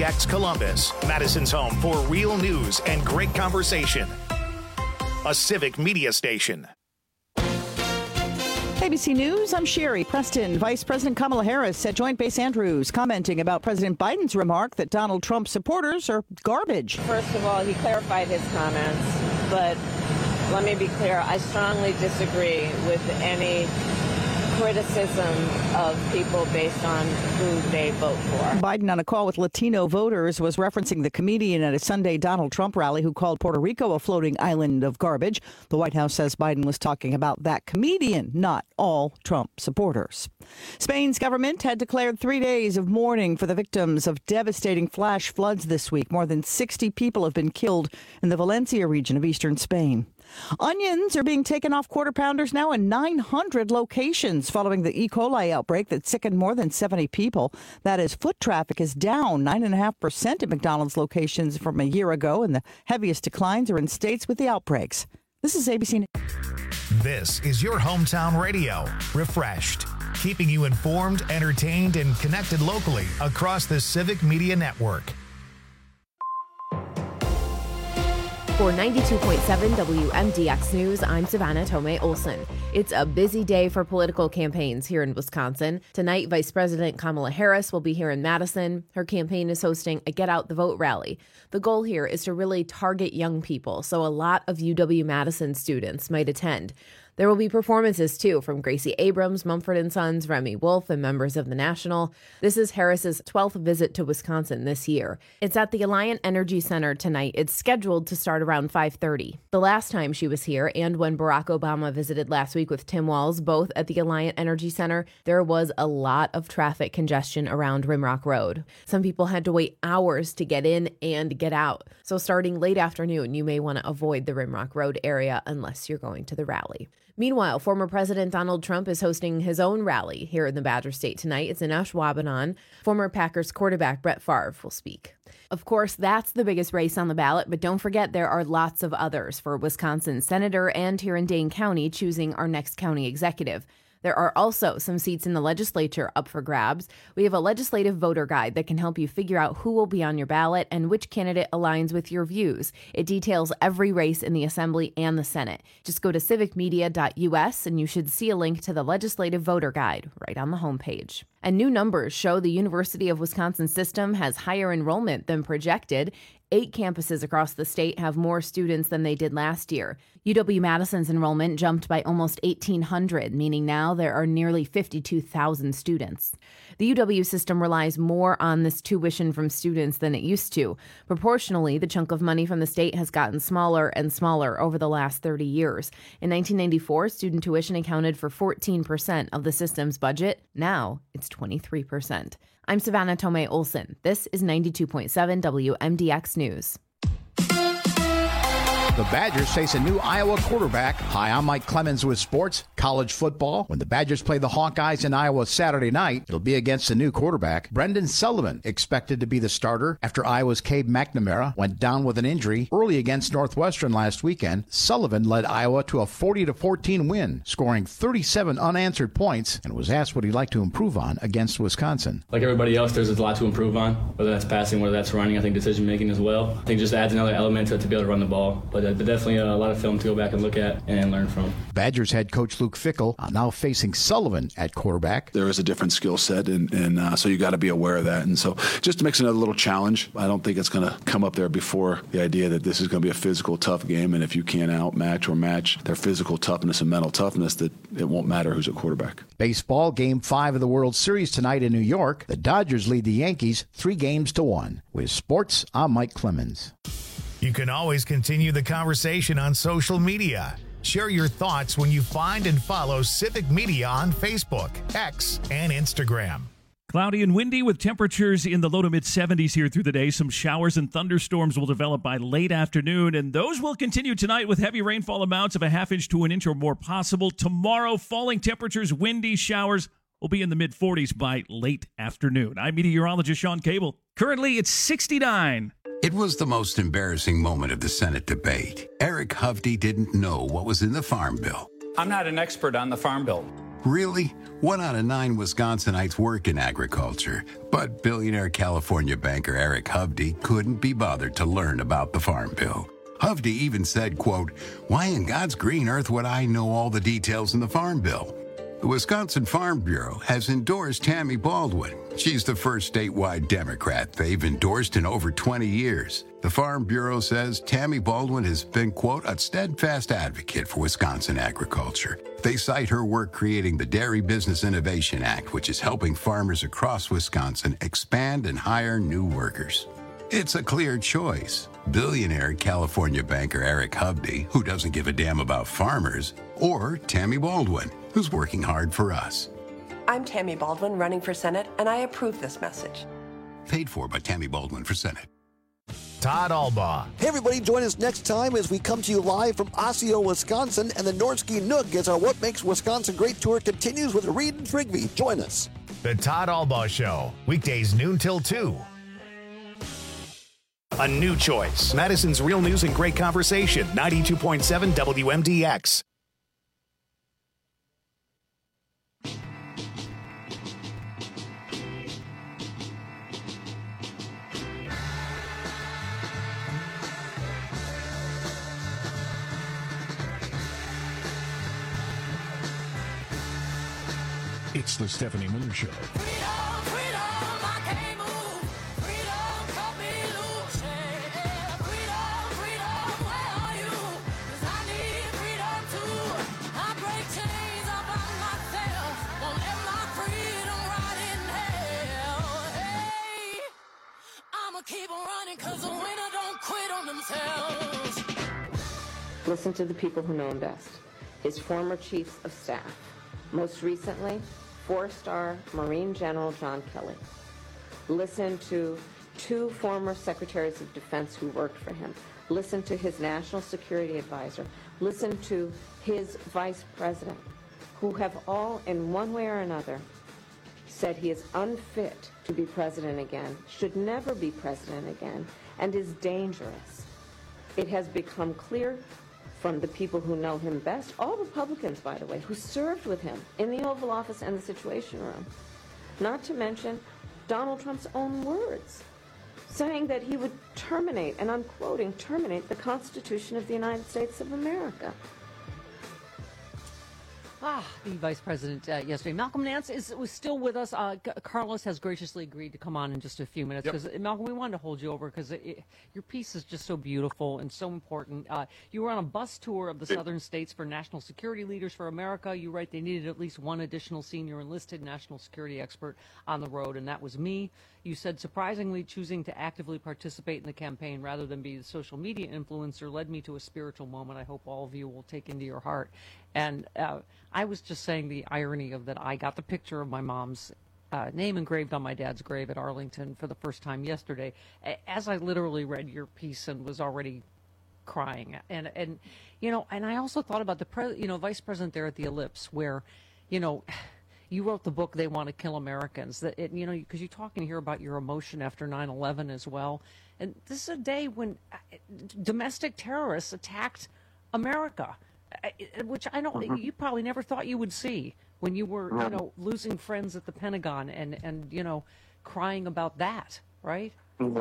WMDX Columbus, Madison's home for real news and great conversation. A civic media station. ABC News, I'm Sherry Preston. Vice President Kamala Harris at Joint Base Andrews commenting about President Biden's remark that Donald Trump supporters are garbage. First of all, he clarified his comments, but let me be clear. I strongly disagree with any criticism of people based on who they vote for. Biden, on a call with Latino voters, was referencing the comedian at a Sunday Donald Trump rally who called Puerto Rico a floating island of garbage. The White House says Biden was talking about that comedian, not all Trump supporters. Spain's government had declared 3 days of mourning for the victims of devastating flash floods this week. More than 60 people have been killed in the Valencia region of eastern Spain. Onions are being taken off quarter pounders now in 900 locations following the E. coli outbreak that sickened more than 70 people. That is, foot traffic is down 9.5% at McDonald's locations from a year ago, and the heaviest declines are in states with the outbreaks. This is ABC News. This is your hometown radio, Refreshed, keeping you informed, entertained, and connected locally across the Civic Media Network. For 92.7 WMDX News, I'm Savannah Tomei Olson. It's a busy day for political campaigns here in Wisconsin. Tonight, Vice President Kamala Harris will be here in Madison. Her campaign is hosting a Get Out the Vote rally. The goal here is to really target young people, so a lot of UW-Madison students might attend. There will be performances, too, from Gracie Abrams, Mumford & Sons, Remy Wolf, and members of the National. This is Harris's 12th visit to Wisconsin this year. It's at the Alliant Energy Center tonight. It's scheduled to start around 5:30. The last time she was here, and when Barack Obama visited last week with Tim Walz, both at the Alliant Energy Center, there was a lot of traffic congestion around Rimrock Road. Some people had to wait hours to get in and get out. So starting late afternoon, you may want to avoid the Rimrock Road area unless you're going to the rally. Meanwhile, former President Donald Trump is hosting his own rally here in the Badger State tonight. It's in Ashwaubenon. Former Packers quarterback Brett Favre will speak. Of course, that's the biggest race on the ballot, but don't forget there are lots of others for Wisconsin Senator and here in Dane County choosing our next county executive. There are also some seats in the legislature up for grabs. We have a legislative voter guide that can help you figure out who will be on your ballot and which candidate aligns with your views. It details every race in the Assembly and the Senate. Just go to civicmedia.us and you should see a link to the legislative voter guide right on the homepage. And new numbers show the University of Wisconsin system has higher enrollment than projected. 8 campuses across the state have more students than they did last year. UW-Madison's enrollment jumped by almost 1,800, meaning now there are nearly 52,000 students. The UW system relies more on this tuition from students than it used to. Proportionally, the chunk of money from the state has gotten smaller and smaller over the last 30 years. In 1994, student tuition accounted for 14% of the system's budget. Now it's 23%. I'm Savannah Tomei Olson. This is 92.7 WMDX News. The Badgers face a new Iowa quarterback. Hi, I'm Mike Clemens with sports, college football. When the Badgers play the Hawkeyes in Iowa Saturday night, it'll be against the new quarterback. Brendan Sullivan expected to be the starter after Iowa's Cade McNamara went down with an injury early against Northwestern last weekend. Sullivan led Iowa to a 40-14 win, scoring 37 unanswered points, and was asked what he'd like to improve on against Wisconsin. Like everybody else, there's a lot to improve on, whether that's passing, whether that's running, I think decision-making as well. I think just adds another element to be able to run the ball. But definitely a lot of film to go back and look at and learn from. Badgers head coach Luke Fickell now facing Sullivan at quarterback. There is a different skill set, and so you got to be aware of that. And so just makes it another little challenge. I don't think it's going to come up there before the idea that this is going to be a physical, tough game, and if you can't outmatch or match their physical toughness and mental toughness, that it won't matter who's a quarterback. Baseball, Game 5 of the World Series tonight in New York. The Dodgers lead the Yankees 3-1. With sports, I'm Mike Clemens. You can always continue the conversation on social media. Share your thoughts when you find and follow Civic Media on Facebook, X, and Instagram. Cloudy and windy with temperatures in the low to mid-70s here through the day. Some showers and thunderstorms will develop by late afternoon, and those will continue tonight with heavy rainfall amounts of a half inch to an inch or more possible. Tomorrow, falling temperatures, windy showers will be in the mid-40s by late afternoon. I'm meteorologist Sean Cable. Currently, it's 69. It was the most embarrassing moment of the Senate debate. Eric Hovde didn't know what was in the Farm Bill. I'm not an expert on the Farm Bill. Really? 1 out of 9 Wisconsinites work in agriculture, but billionaire California banker Eric Hovde couldn't be bothered to learn about the Farm Bill. Hovde even said, quote, "Why in God's green earth would I know all the details in the Farm Bill?" The Wisconsin Farm Bureau has endorsed Tammy Baldwin. She's the first statewide Democrat they've endorsed in over 20 years. The Farm Bureau says Tammy Baldwin has been, quote, "a steadfast advocate for Wisconsin agriculture." They cite her work creating the Dairy Business Innovation Act, which is helping farmers across Wisconsin expand and hire new workers. It's a clear choice. Billionaire California banker Eric Hovde, who doesn't give a damn about farmers, or Tammy Baldwin, who's working hard for us. I'm Tammy Baldwin, running for Senate, and I approve this message. Paid for by Tammy Baldwin for Senate. Todd Albaugh. Hey, everybody, join us next time as we come to you live from Osseo, Wisconsin, and the Nordsky Nook as our What Makes Wisconsin Great tour continues with Reed and Trigby. Join us. The Todd Albaugh Show, weekdays noon till 2. A new choice. Madison's Real News and Great Conversation, 92.7 WMDX. It's the Stephanie Miller Show. Keep on running, 'cause the winner don't quit on themselves. Listen to the people who know him best. His former chiefs of staff. Most recently, 4-star Marine General John Kelly. Listen to 2 former secretaries of defense who worked for him. Listen to his national security advisor. Listen to his vice president, who have all, in one way or another, said he is unfit to be president again, should never be president again, and is dangerous. It has become clear from the people who know him best, all Republicans, by the way, who served with him in the Oval Office and the Situation Room, not to mention Donald Trump's own words, saying that he would terminate, and I'm quoting, terminate the Constitution of the United States of America. The vice president yesterday. Malcolm Nance was still with us. Carlos has graciously agreed to come on in just a few minutes because, Malcolm, we wanted to hold you over because your piece is just so beautiful and so important. You were on a bus tour of the southern states for National Security Leaders for America. You write they needed at least one additional senior enlisted national security expert on the road, and that was me. You said, surprisingly, choosing to actively participate in the campaign rather than be the social media influencer led me to a spiritual moment I hope all of you will take into your heart. And I was just saying the irony of that I got the picture of my mom's name engraved on my dad's grave at Arlington for the first time yesterday, as I literally read your piece and was already crying. And you know, and I also thought about the vice president there at the Ellipse, where, you know, you wrote the book "They Want to Kill Americans." That because you're talking here about your emotion after 9/11 as well, and this is a day when domestic terrorists attacked America, which I don't. You probably never thought you would see when you were, losing friends at the Pentagon and crying about that, right?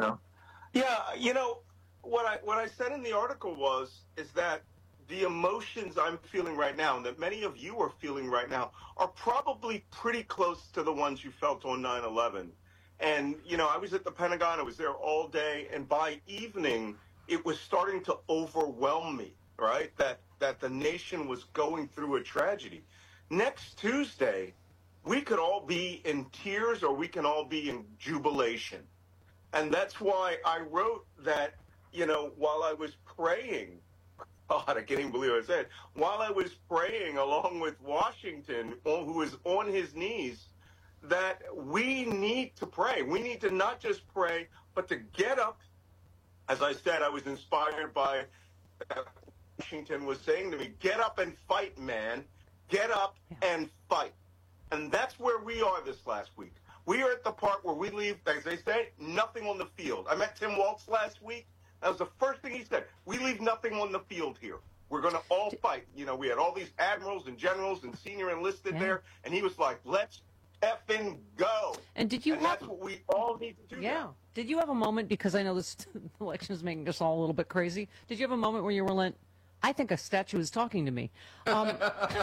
Yeah. What I said in the article is that the emotions I'm feeling right now, and that many of you are feeling right now, are probably pretty close to the ones you felt on 9/11. And, I was at the Pentagon, I was there all day, and by evening, it was starting to overwhelm me, right? That the nation was going through a tragedy. Next Tuesday, we could all be in tears or we can all be in jubilation. And that's why I wrote that, while I was praying, God, I can't even believe what I said. While I was praying along with Washington, who was on his knees, that we need to pray. We need to not just pray, but to get up. As I said, I was inspired by Washington was saying to me, get up and fight, man. Get up and fight. And that's where we are this last week. We are at the part where we leave, as they say, nothing on the field. I met Tim Waltz last week. That was the first thing he said. We leave nothing on the field here. We're going to all fight. You know, we had all these admirals and generals and senior enlisted there, and he was like, let's effing go. And did you? That's what we all need to do. Yeah. Now. Did you have a moment, because I know this election is making us all a little bit crazy, did you have a moment where you were like, I think a statue is talking to me? Can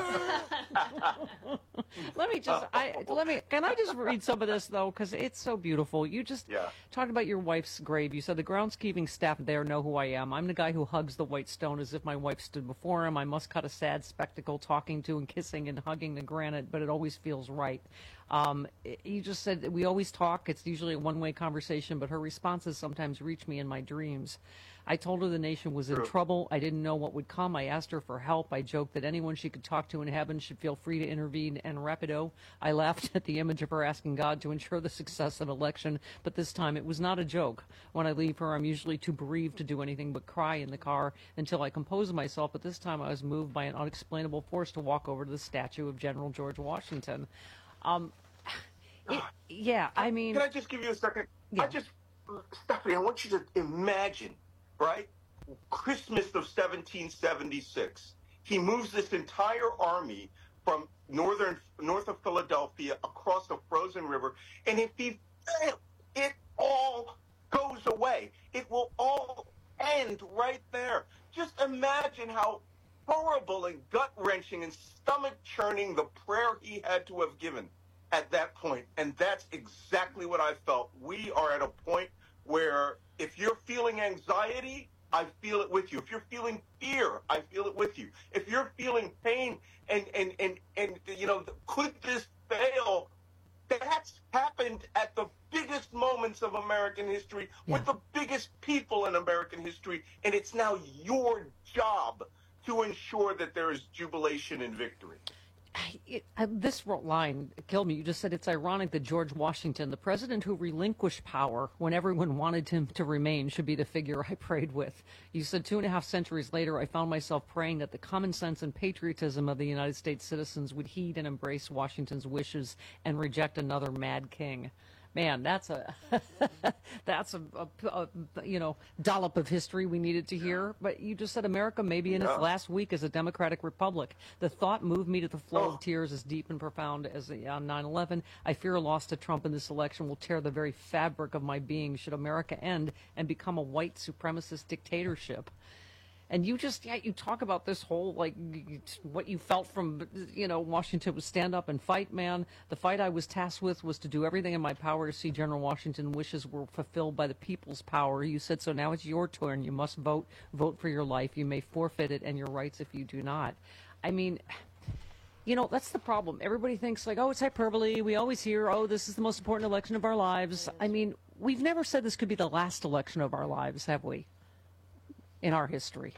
I just read some of this, though, because it's so beautiful. You just talked about your wife's grave. You said, the groundskeeping staff there know who I am. I'm the guy who hugs the white stone as if my wife stood before him. I must cut a sad spectacle, talking to and kissing and hugging the granite, but it always feels right. You just said that we always talk. It's usually a one-way conversation, but her responses sometimes reach me in my dreams. I told her the nation was in trouble. I didn't know what would come. I asked her for help. I joked that anyone she could talk to in heaven should feel free to intervene. And rapido, I laughed at the image of her asking God to ensure the success of an election, but this time it was not a joke. When I leave her, I'm usually too bereaved to do anything but cry in the car until I compose myself, but this time I was moved by an unexplainable force to walk over to the statue of General George Washington. I mean... Can I just give you a second? Yeah. Stephanie, I want you to imagine, right? Christmas of 1776. He moves this entire army from north of Philadelphia across the frozen river, and if he fails, it all goes away. It will all end right there. Just imagine how horrible and gut-wrenching and stomach-churning the prayer he had to have given at that point. And that's exactly what I felt. We are at a point where if you're feeling anxiety, I feel it with you. If you're feeling fear, I feel it with you. If you're feeling pain and you know, could this fail? That's happened at the biggest moments of American history with the biggest people in American history, and it's now your job to ensure that there is jubilation and victory. This line killed me. You just said it's ironic that George Washington, the president who relinquished power when everyone wanted him to remain, should be the figure I prayed with. You said 2.5 centuries later, I found myself praying that the common sense and patriotism of the United States citizens would heed and embrace Washington's wishes and reject another mad king. Man, that's a dollop of history we needed to hear. But you just said America may be in its last week as a democratic republic. The thought moved me to the flow of tears as deep and profound as on 9/11. I fear a loss to Trump in this election will tear the very fabric of my being should America end and become a white supremacist dictatorship. And you just, you talk about this whole, like, what you felt from, Washington was stand up and fight, man. The fight I was tasked with was to do everything in my power to see General Washington's wishes were fulfilled by the people's power. You said, so now it's your turn. You must vote for your life. You may forfeit it and your rights if you do not. I mean, that's the problem. Everybody thinks, like, oh, it's hyperbole. We always hear, oh, this is the most important election of our lives. I mean, we've never said this could be the last election of our lives, have we? In our history.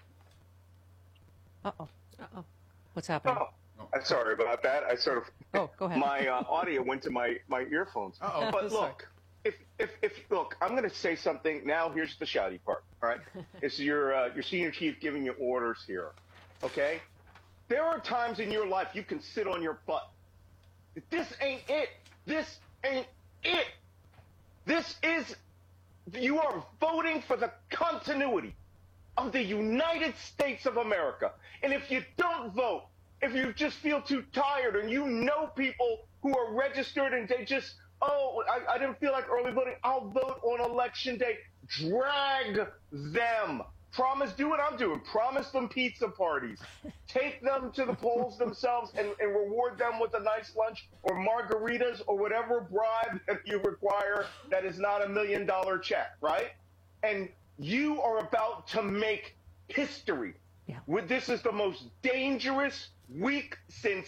Uh-oh. What's happening? Oh, I'm sorry about that. I sort of... Oh, go ahead. My audio went to my earphones. Uh-oh. But look, look, I'm going to say something. Now here's the shouty part, all right? It's your senior chief giving you orders here, okay? There are times in your life you can sit on your butt. This ain't it. This ain't it. This is... You are voting for the continuity of the United States of America. And if you don't vote, if you just feel too tired and you know people who are registered and they just, I didn't feel like early voting, I'll vote on election day. Drag them. Do what I'm doing. Promise them pizza parties. Take them to the polls themselves and reward them with a nice lunch or margaritas or whatever bribe that you require that is not $1 million check, right? And you are about to make history. Yeah. This is the most dangerous week since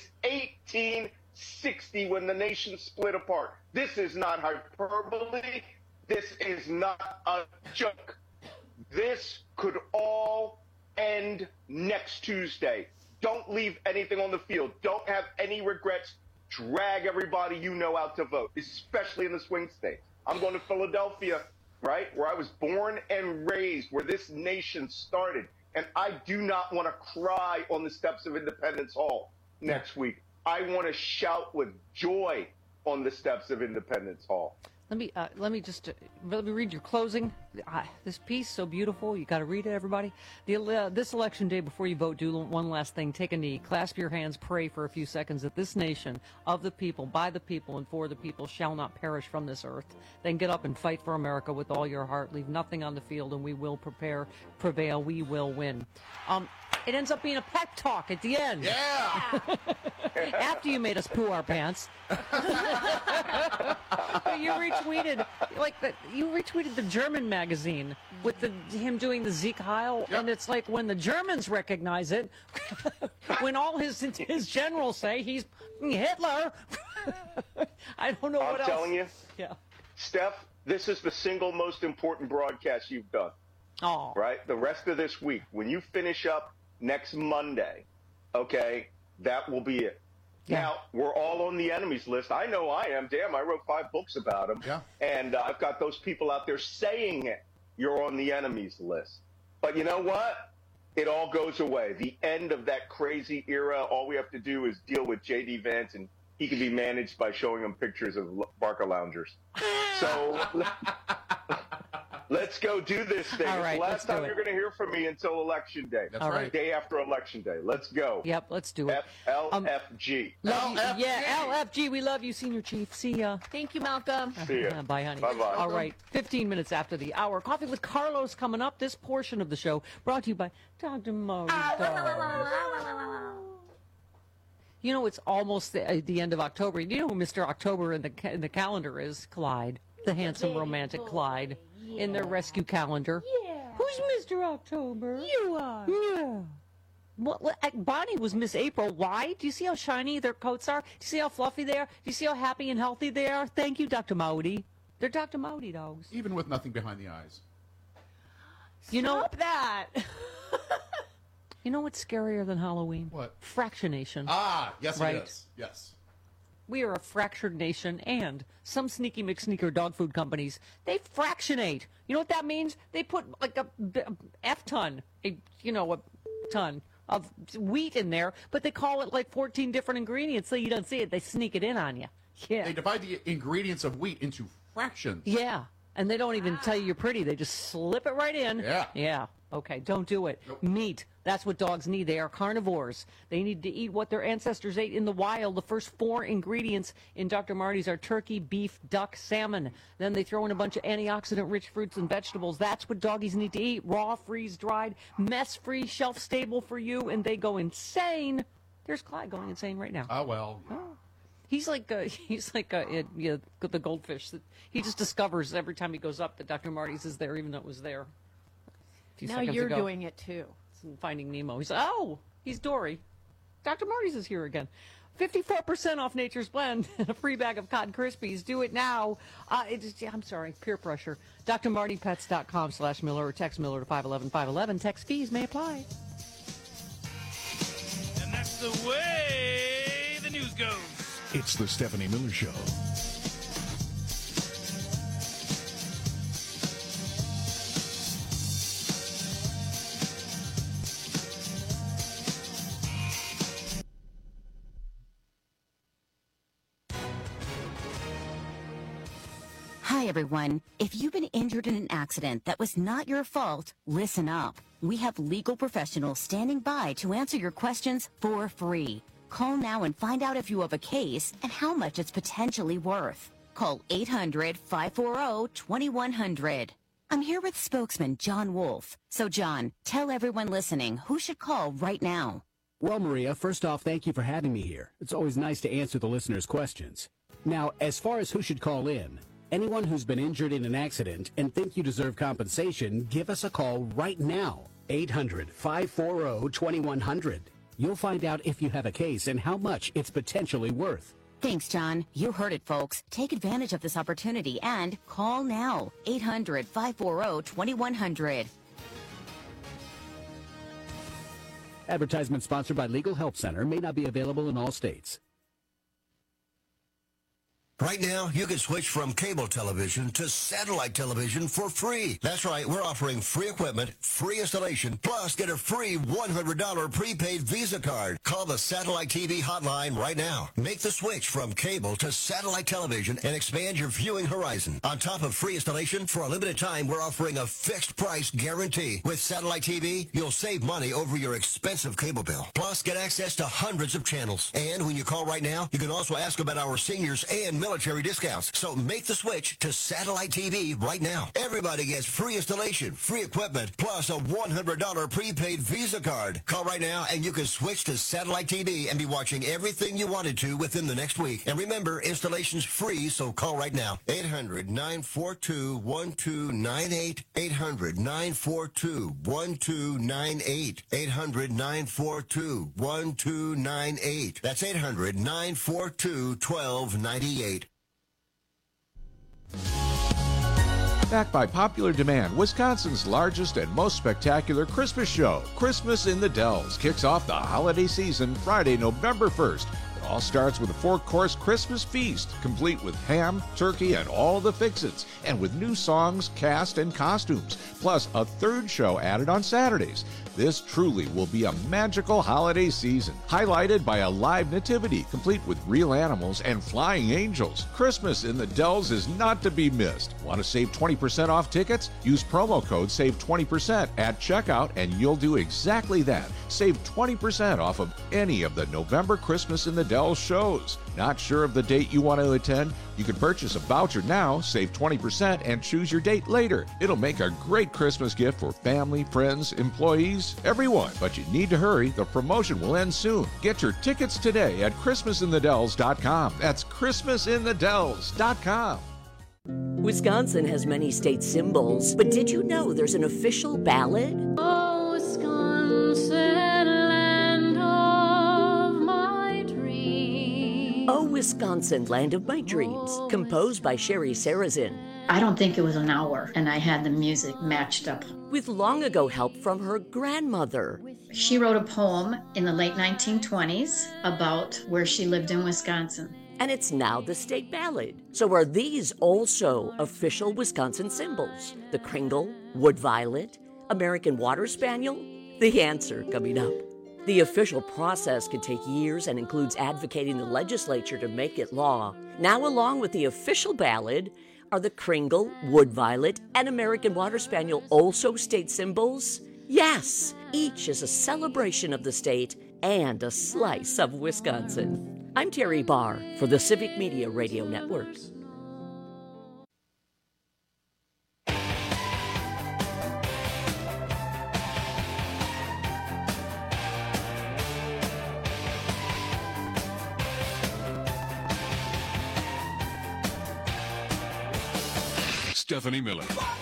1860 when the nation split apart. This is not hyperbole. This is not a joke. This could all end next Tuesday. Don't leave anything on the field. Don't have any regrets. Drag everybody you know out to vote, especially in the swing states. I'm going to Philadelphia, right, where I was born and raised, where this nation started. And I do not want to cry on the steps of Independence Hall next week. I want to shout with joy on the steps of Independence Hall. Let me read your closing. This piece, so beautiful. You got to read it, everybody. This election day, before you vote, do one last thing. Take a knee, clasp your hands, pray for a few seconds that this nation, of the people, by the people, and for the people, shall not perish from this earth. Then get up and fight for America with all your heart. Leave nothing on the field, and we will prevail. We will win. It ends up being a pep talk at the end. Yeah. After you made us poo our pants. You retweeted the German magazine with him doing the Sieg Heil, and it's like when the Germans recognize it, when all his generals say he's Hitler. I don't know what else. I'm telling you, yeah, Steph, this is the single most important broadcast you've done. Oh, right. The rest of this week, when you finish up next Monday, okay, that will be it. Yeah. Now, we're all on the enemies list. I know I am. Damn, I wrote 5 books about them. Yeah. And I've got those people out there saying you're on the enemies list. But you know what? It all goes away. The end of that crazy era, all we have to do is deal with J.D. Vance, and he can be managed by showing him pictures of Barca loungers. So let's go do this thing. All right, it's the last time you're going to hear from me until Election Day. That's right. Day after Election Day. Let's go. Yep, let's do it. LFG. LFG. Yeah, LFG. We love you, Senior Chief. See ya. Thank you, Malcolm. See ya. Bye, honey. Bye-bye. All right, 15 minutes after the hour. Coffee with Carlos coming up. This portion of the show brought to you by Dr. Murray. You know, it's almost the end of October. You know who Mr. October in the calendar is? Clyde, the handsome, romantic Clyde, in their rescue calendar. Yeah. Who's Mr. October? You are. Yeah. Well, Bonnie was Miss April. Why? Do you see how shiny their coats are? Do you see how fluffy they are? Do you see how happy and healthy they are? Thank you, Dr. Maudi. They're Dr. Maudi dogs. Even with nothing behind the eyes. Stop that. You know what's scarier than Halloween? What? Fractionation. Ah, yes, right? it is. Yes. We are a fractured nation, and some sneaky McSneaker dog food companies, they fractionate. You know what that means? They put like a ton of wheat in there, but they call it like 14 different ingredients so you don't see it. They sneak it in on you. Yeah. They divide the ingredients of wheat into fractions. Yeah. And they don't even tell you you're pretty. They just slip it right in. Yeah. Yeah. Okay, don't do it. Nope. Meat. That's what dogs need. They are carnivores. They need to eat what their ancestors ate in the wild. The first 4 ingredients in Dr. Marty's are turkey, beef, duck, salmon. Then they throw in a bunch of antioxidant-rich fruits and vegetables. That's what doggies need to eat. Raw, freeze-dried, mess-free, shelf-stable for you, and they go insane. There's Clyde going insane right now. Oh, well. Oh. He's like the goldfish that he just discovers every time he goes up that Dr. Marty's is there, even though it was there. Now you're doing it too. Finding Nemo. He's he's Dory. Dr. Marty's is here again. 54% off Nature's Blend and a free bag of Cotton Krispies. Do it now. I'm sorry, peer pressure. DrMartyPets.com/Miller or text Miller to 511-511. Text fees may apply. And that's the way the news goes. It's the Stephanie Miller Show. Hi, everyone. If you've been injured in an accident that was not your fault, listen up. We have legal professionals standing by to answer your questions for free. Call now and find out if you have a case and how much it's potentially worth. Call 800-540-2100. I'm here with spokesman John Wolf. So, John, tell everyone listening who should call right now. Well, Maria, first off, thank you for having me here. It's always nice to answer the listeners' questions. Now, as far as who should call in, anyone who's been injured in an accident and think you deserve compensation, give us a call right now. 800-540-2100. You'll find out if you have a case and how much it's potentially worth. Thanks, John. You heard it, folks. Take advantage of this opportunity and call now. 800-540-2100. Advertisement sponsored by Legal Help Center, may not be available in all states. Right now, you can switch from cable television to satellite television for free. That's right, we're offering free equipment, free installation, plus get a free $100 prepaid Visa card. Call the Satellite TV hotline right now. Make the switch from cable to satellite television and expand your viewing horizon. On top of free installation, for a limited time, we're offering a fixed price guarantee. With Satellite TV, you'll save money over your expensive cable bill. Plus, get access to hundreds of channels. And when you call right now, you can also ask about our seniors and military discounts. So make the switch to Satellite TV right now. Everybody gets free installation, free equipment, plus a $100 prepaid Visa card. Call right now and you can switch to Satellite TV and be watching everything you wanted to within the next week. And remember, installation's free, so call right now. 800-942-1298. 800-942-1298. 800-942-1298. That's 800-942-1298. Backed by popular demand, Wisconsin's largest and most spectacular Christmas show, Christmas in the Dells, kicks off the holiday season Friday, November 1st. It all starts with a 4-course Christmas feast, complete with ham, turkey, and all the fix-its, and with new songs, cast, and costumes, plus a third show added on Saturdays. This truly will be a magical holiday season, highlighted by a live nativity, complete with real animals and flying angels. Christmas in the Dells is not to be missed. Want to save 20% off tickets? Use promo code SAVE20% at checkout and you'll do exactly that. Save 20% off of any of the November Christmas in the Dells shows. Not sure of the date you want to attend? You can purchase a voucher now, save 20%, and choose your date later. It'll make a great Christmas gift for family, friends, employees, everyone. But you need to hurry. The promotion will end soon. Get your tickets today at ChristmasInTheDells.com. That's ChristmasInTheDells.com. Wisconsin has many state symbols, but did you know there's an official ballad? Oh, Wisconsin, land of my dreams. Oh, Wisconsin, land of my dreams, composed by Sherry Sarazin. I don't think it was an hour, and I had the music matched up. With long ago help from her grandmother. She wrote a poem in the late 1920s about where she lived in Wisconsin. And it's now the state ballad. So are these also official Wisconsin symbols? The Kringle, Wood Violet, American Water Spaniel? The answer coming up. The official process can take years and includes advocating the legislature to make it law. Now, along with the official ballad, are the Kringle, Wood Violet, and American Water Spaniel also state symbols? Yes, each is a celebration of the state and a slice of Wisconsin. I'm Terry Barr for the Civic Media Radio Network. Stephanie Miller.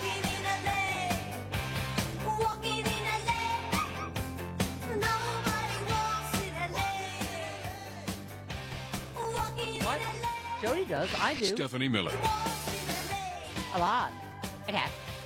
What? Jody does. I do. Stephanie Miller. A lot. Okay.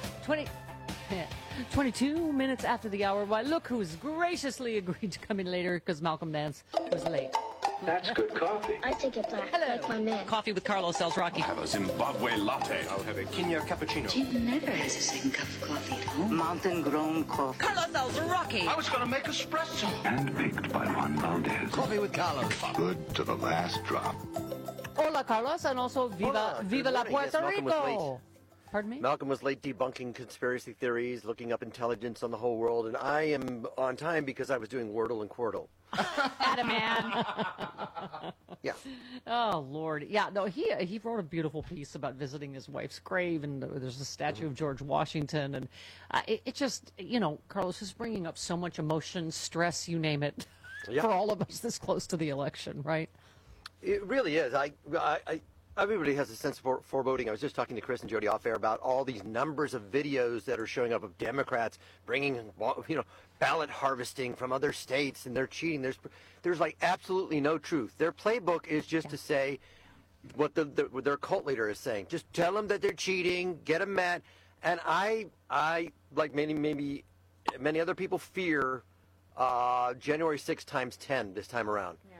22 minutes after the hour. Why, look who's graciously agreed to come in later because Malcolm Nance was late. That's good coffee. I take it black, like my man. Coffee with Carlos sells Rocky. I'll have a Zimbabwe latte. I'll have a Kenya cappuccino. Jim never has a second cup of coffee at home. Mountain-grown coffee. Carlos sells Rocky. I was going to make espresso. Handpicked by Juan Valdez. Coffee with Carlos. Good to the last drop. Hola, Carlos, and also Viva la Puerto Rico. Pardon me? Malcolm was late debunking conspiracy theories, looking up intelligence on the whole world, and I am on time because I was doing Wordle and Quirtle. Atta man. Yeah. Oh, Lord. Yeah, no, he wrote a beautiful piece about visiting his wife's grave, and there's a statue of George Washington, and it just, Carlos is bringing up so much emotion, stress, you name it, for all of us this close to the election, right? It really is. Everybody has a sense of foreboding. I was just talking to Chris and Jody off air about all these numbers of videos that are showing up of Democrats bringing, ballot harvesting from other states, and they're cheating. There's like absolutely no truth. Their playbook is just to say what their cult leader is saying. Just tell them that they're cheating, get them mad. And I like many other people fear January 6th times 10 this time around.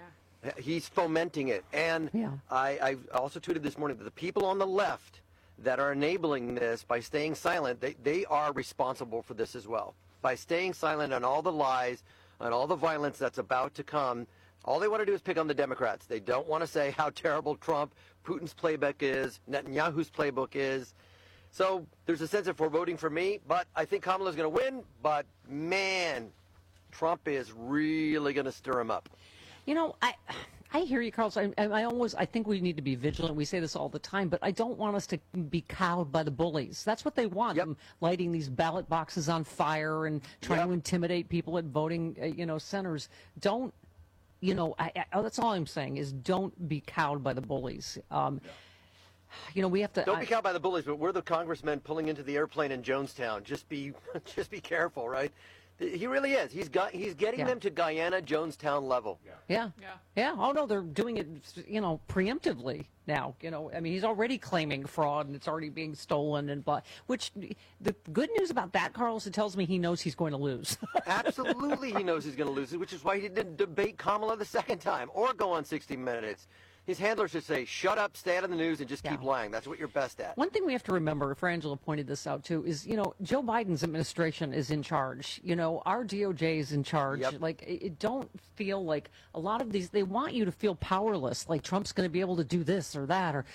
He's fomenting it. And I also tweeted this morning that the people on the left that are enabling this by staying silent, they are responsible for this as well. By staying silent on all the lies and all the violence that's about to come, all they want to do is pick on the Democrats. They don't want to say how terrible Trump, Putin's playbook is, Netanyahu's playbook is. So there's a sense of foreboding for me, but I think Kamala's going to win. But, man, Trump is really going to stir him up. You know, I hear you, Carlos. I think we need to be vigilant. We say this all the time, but I don't want us to be cowed by the bullies. That's what they want. Them lighting these ballot boxes on fire and trying to intimidate people at voting, centers. Don't, that's all I'm saying is don't be cowed by the bullies. We have to. Don't be cowed by the bullies, but we're the congressmen pulling into the airplane in Jonestown. Just be careful, right? He really is. He's getting them to Guyana, Jonestown level. Yeah. Oh no, they're doing it, preemptively now. He's already claiming fraud and it's already being stolen and blah. Which the good news about that, Carlos, it tells me he knows he's going to lose. Absolutely, he knows he's going to lose, which is why he didn't debate Kamala the second time or go on 60 Minutes. His handlers should say, shut up, stay out of the news, and just keep lying. That's what you're best at. One thing we have to remember, Frangela pointed this out too, is, Joe Biden's administration is in charge. Our DOJ is in charge. Yep. Don't feel like a lot of these, they want you to feel powerless, like Trump's going to be able to do this or that, or,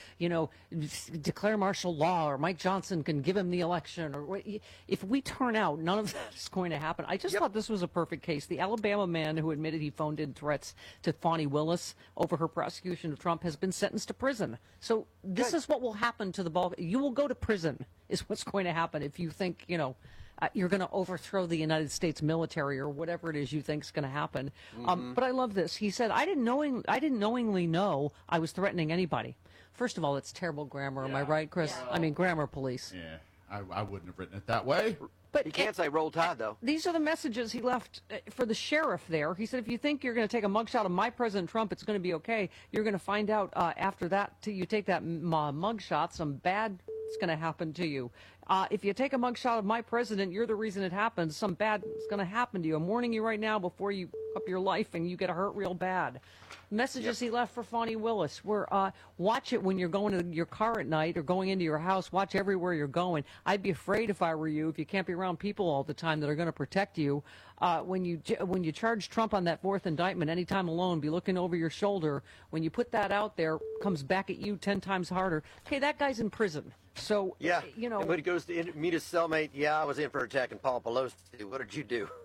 declare martial law, or Mike Johnson can give him the election. Or if we turn out, none of that is going to happen. I just thought this was a perfect case. The Alabama man who admitted he phoned in threats to Fani Willis over her prosecution of Trump has been sentenced to prison. So this is what will happen to the ball. You will go to prison is what's going to happen if you think, you're going to overthrow the United States military or whatever it is you think is going to happen. But I love this. He said, I didn't knowingly know I was threatening anybody. First of all, it's terrible grammar. Am I right, Chris? Yeah. Grammar police. Yeah, I wouldn't have written it that way. But he can't say roll tide, though. These are the messages he left for the sheriff there. He said, if you think you're going to take a mugshot of my President Trump, it's going to be okay. You're going to find out after that, till you take that mugshot, some bad is going to happen to you. If you take a mugshot of my president, you're the reason it happens. Some bad is going to happen to you. I'm warning you right now before you up your life and you get hurt real bad. Messages he left for Fani Willis were, watch it when you're going to your car at night or going into your house. Watch everywhere you're going. I'd be afraid if I were you, if you can't be around people all the time that are going to protect you. When you charge Trump on that fourth indictment, anytime alone, be looking over your shoulder. When you put that out there, comes back at you 10 times harder. Okay, that guy's in prison. So, and when he goes to meet his cellmate, I was in for attacking Paul Pelosi. What did you do?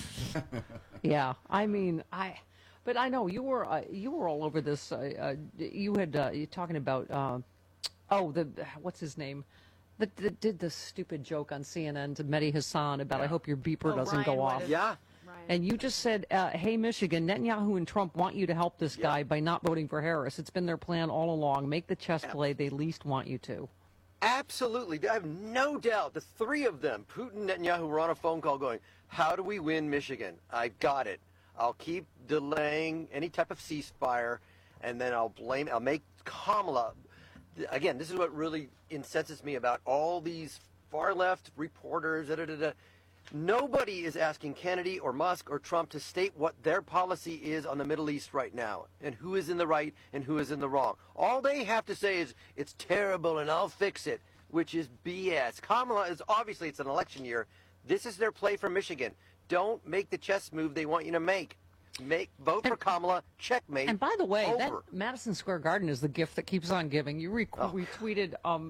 But I know you were all over this. You had you talking about what's his name? That did the stupid joke on CNN to Mehdi Hassan about I hope your beeper doesn't go off. Yeah. And you just said, hey, Michigan, Netanyahu and Trump want you to help this guy by not voting for Harris. It's been their plan all along. Make the chess play they least want you to. Absolutely. I have no doubt the three of them, Putin, Netanyahu, were on a phone call going, how do we win Michigan? I got it. I'll keep delaying any type of ceasefire, and then I'll make Kamala. Again, this is what really incenses me about all these far-left reporters. Nobody is asking Kennedy or Musk or Trump to state what their policy is on the Middle East right now and who is in the right and who is in the wrong. All they have to say is, it's terrible and I'll fix it, which is BS. Kamala is obviously, it's an election year. This is their play for Michigan. Don't make the chess move they want you to make. Vote for Kamala, checkmate. And by the way, that Madison Square Garden is the gift that keeps on giving. You retweeted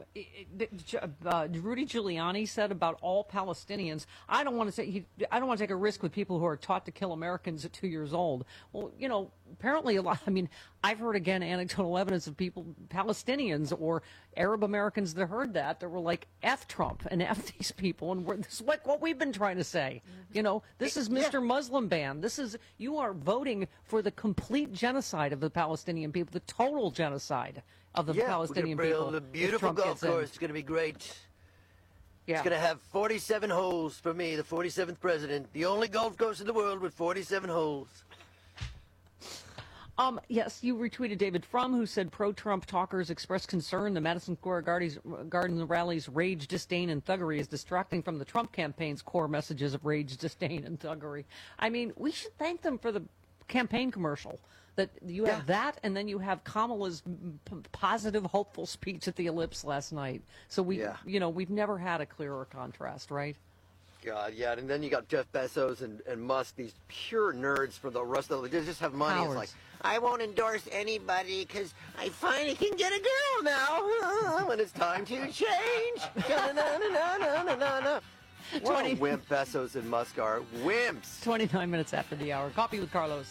Rudy Giuliani said about all Palestinians, I don't want to take a risk with people who are taught to kill Americans at 2 years old. Well, apparently a lot. I've heard again anecdotal evidence of people, Palestinians or Arab Americans that heard that were like, F Trump and F these people, and this is what we've been trying to say. This is Mr. Muslim ban. You are voting for the complete genocide of the Palestinian people, the total genocide of the Palestinian people. The beautiful golf course is going to be great. Yeah. It's going to have 47 holes for me, the 47th president. The only golf course in the world with 47 holes. Yes, you retweeted David Frum, who said pro-Trump talkers expressed concern the Madison Square Garden rally's rage, disdain, and thuggery is distracting from the Trump campaign's core messages of rage, disdain, and thuggery. We should thank them for the campaign commercial. that you have that, and then you have Kamala's positive, hopeful speech at the Ellipse last night. So we've never had a clearer contrast, right? God, yeah, and then you got Jeff Bezos and Musk, these pure nerds for the rest of they just have money. Cowards. It's like, I won't endorse anybody because I finally can get a girl now when it's time to change. What a wimp Bezos and Musk are. Wimps. 29 minutes after the hour. Coffee with Carlos.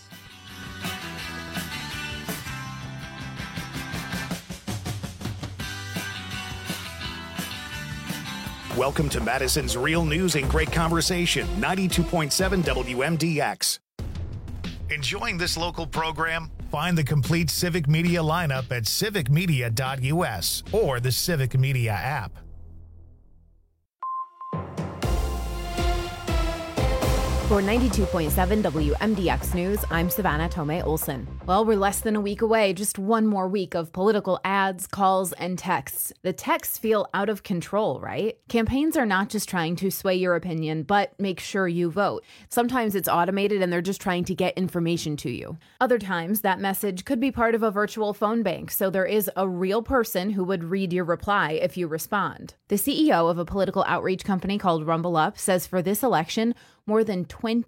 Welcome to Madison's Real News and Great Conversation, 92.7 WMDX. Enjoying this local program? Find the complete Civic Media lineup at civicmedia.us or the Civic Media app. For 92.7 WMDX News, I'm Savannah Tomei Olson. Well, we're less than a week away, just one more week of political ads, calls, and texts. The texts feel out of control, right? Campaigns are not just trying to sway your opinion, but make sure you vote. Sometimes it's automated and they're just trying to get information to you. Other times, that message could be part of a virtual phone bank, so there is a real person who would read your reply if you respond. The CEO of a political outreach company called Rumble Up says for this election, more than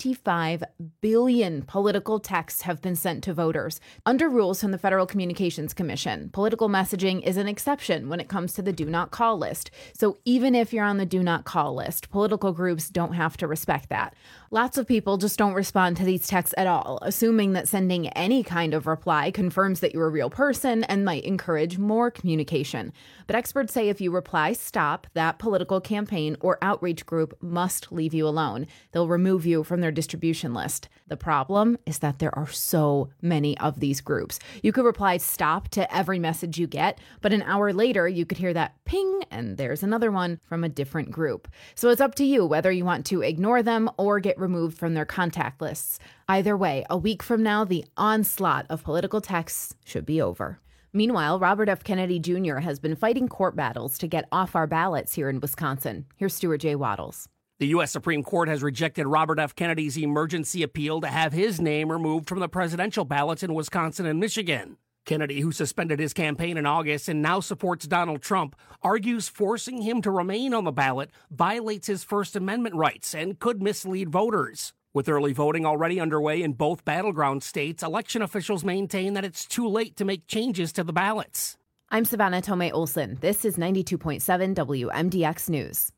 25 billion political texts have been sent to voters. Under rules from the Federal Communications Commission, political messaging is an exception when it comes to the do not call list. So even if you're on the do not call list, political groups don't have to respect that. Lots of people just don't respond to these texts at all, assuming that sending any kind of reply confirms that you're a real person and might encourage more communication. But experts say if you reply stop, that political campaign or outreach group must leave you alone. They'll remove you from their distribution list. The problem is that there are so many of these groups. You could reply stop to every message you get, but an hour later you could hear that ping and there's another one from a different group. So it's up to you whether you want to ignore them or get removed from their contact lists. Either way, a week from now, the onslaught of political texts should be over. Meanwhile, Robert F. Kennedy Jr. has been fighting court battles to get off our ballots here in Wisconsin. Here's Stuart J. Waddles. The U.S. Supreme Court has rejected Robert F. Kennedy's emergency appeal to have his name removed from the presidential ballots in Wisconsin and Michigan. Kennedy, who suspended his campaign in August and now supports Donald Trump, argues forcing him to remain on the ballot violates his First Amendment rights and could mislead voters. With early voting already underway in both battleground states, election officials maintain that it's too late to make changes to the ballots. I'm Savannah Tomei Olson. This is 92.7 WMDX News.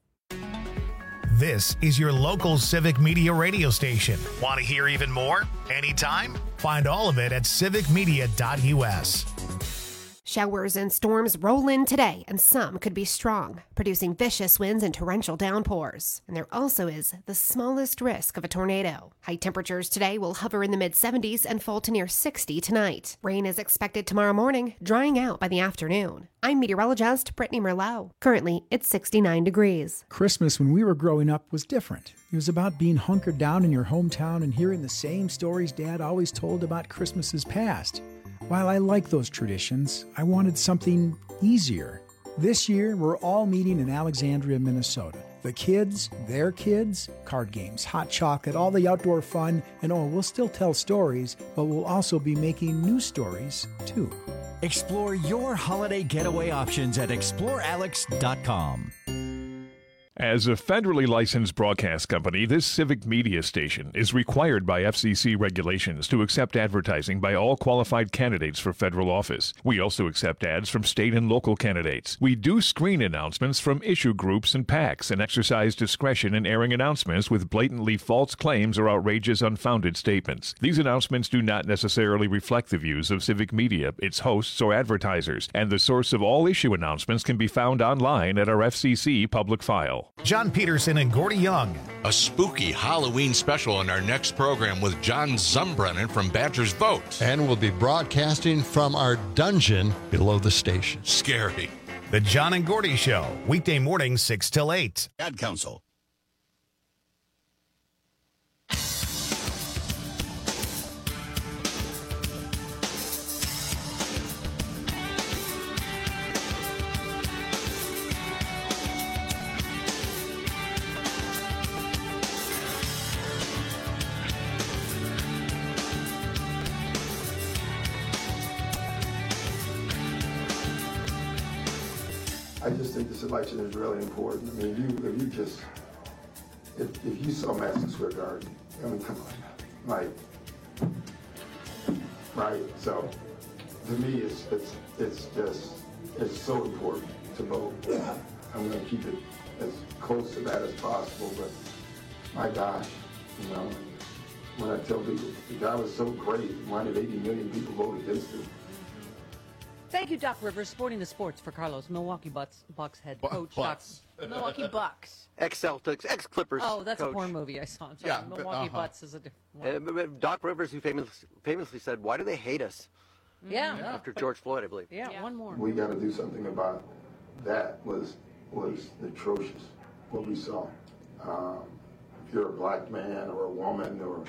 This is your local Civic Media radio station. Want to hear even more? Anytime? Find all of it at civicmedia.us. Showers and storms roll in today, and some could be strong, producing vicious winds and torrential downpours. And there also is the smallest risk of a tornado. High temperatures today will hover in the mid-70s and fall to near 60 tonight. Rain is expected tomorrow morning, drying out by the afternoon. I'm meteorologist Brittany Merlot. Currently, it's 69 degrees. Christmas when we were growing up was different. It was about being hunkered down in your hometown and hearing the same stories Dad always told about Christmases past. While I like those traditions, I wanted something easier. This year, we're all meeting in Alexandria, Minnesota. The kids, their kids, card games, hot chocolate, all the outdoor fun, and we'll still tell stories, but we'll also be making new stories, too. Explore your holiday getaway options at explorealex.com. As a federally licensed broadcast company, this Civic Media station is required by FCC regulations to accept advertising by all qualified candidates for federal office. We also accept ads from state and local candidates. We do screen announcements from issue groups and PACs and exercise discretion in airing announcements with blatantly false claims or outrageous, unfounded statements. These announcements do not necessarily reflect the views of Civic Media, its hosts, or advertisers, and the source of all issue announcements can be found online at our FCC public file. John Peterson and Gordy Young. A spooky Halloween special in our next program with John Zumbrennan from Badger's Vote. And we'll be broadcasting from our dungeon below the station. Scary. The John and Gordy Show, weekday mornings 6 till 8. Ad Council. I just think this election is really important. I mean, if you saw Madison Square Garden, I mean, come on, like, right? So, to me, it's so important to vote. I'm going to keep it as close to that as possible, but my gosh, you know, when I tell people the guy was so great, why did 80 million people vote against him? Thank you, Doc Rivers. Sporting the sports for Carlos. Milwaukee Bucks head coach. Milwaukee Bucks. Ex-Celtics, ex-Clippers. Oh, that's coach. a porn movie I saw. Yeah, Milwaukee Bucks is a different one. Doc Rivers, who famously said, "Why do they hate us?" Yeah. After George Floyd, I believe. Yeah, one more. We got to do something about that. Was atrocious what we saw. If you're a black man or a woman or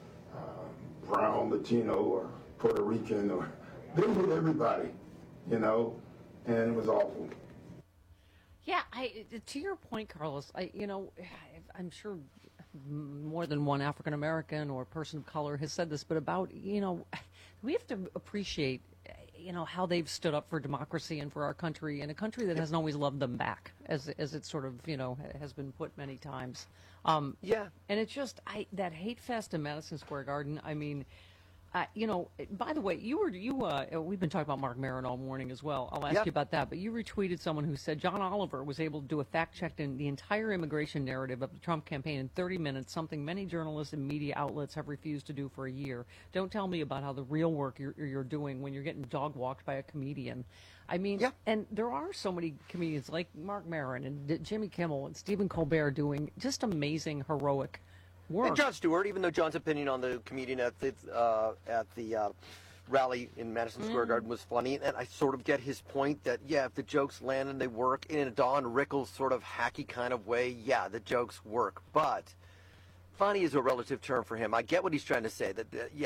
brown, Latino, or Puerto Rican, or they hit everybody, you know, and it was awful. Yeah, to your point, Carlos, I'm sure more than one African American or person of color has said this, but about, we have to appreciate, how they've stood up for democracy and for our country, and a country that hasn't always loved them back, as it sort of, has been put many times. And it's just, that hate fest in Madison Square Garden, I mean, by the way, we've been talking about Mark Maron all morning as well. I'll ask you about that, but you retweeted someone who said John Oliver was able to do a fact check in the entire immigration narrative of the Trump campaign in 30 minutes, something many journalists and media outlets have refused to do for a year. Don't tell me about how the real work you're doing when you're getting dog walked by a comedian. I mean, and there are so many comedians like Mark Maron and Jimmy Kimmel and Stephen Colbert doing just amazing, heroic work. And Jon Stewart, even though John's opinion on the comedian at the rally in Madison Square Garden was funny, and I sort of get his point that, if the jokes land and they work in a Don Rickles sort of hacky kind of way, the jokes work. But funny is a relative term for him. I get what he's trying to say, that,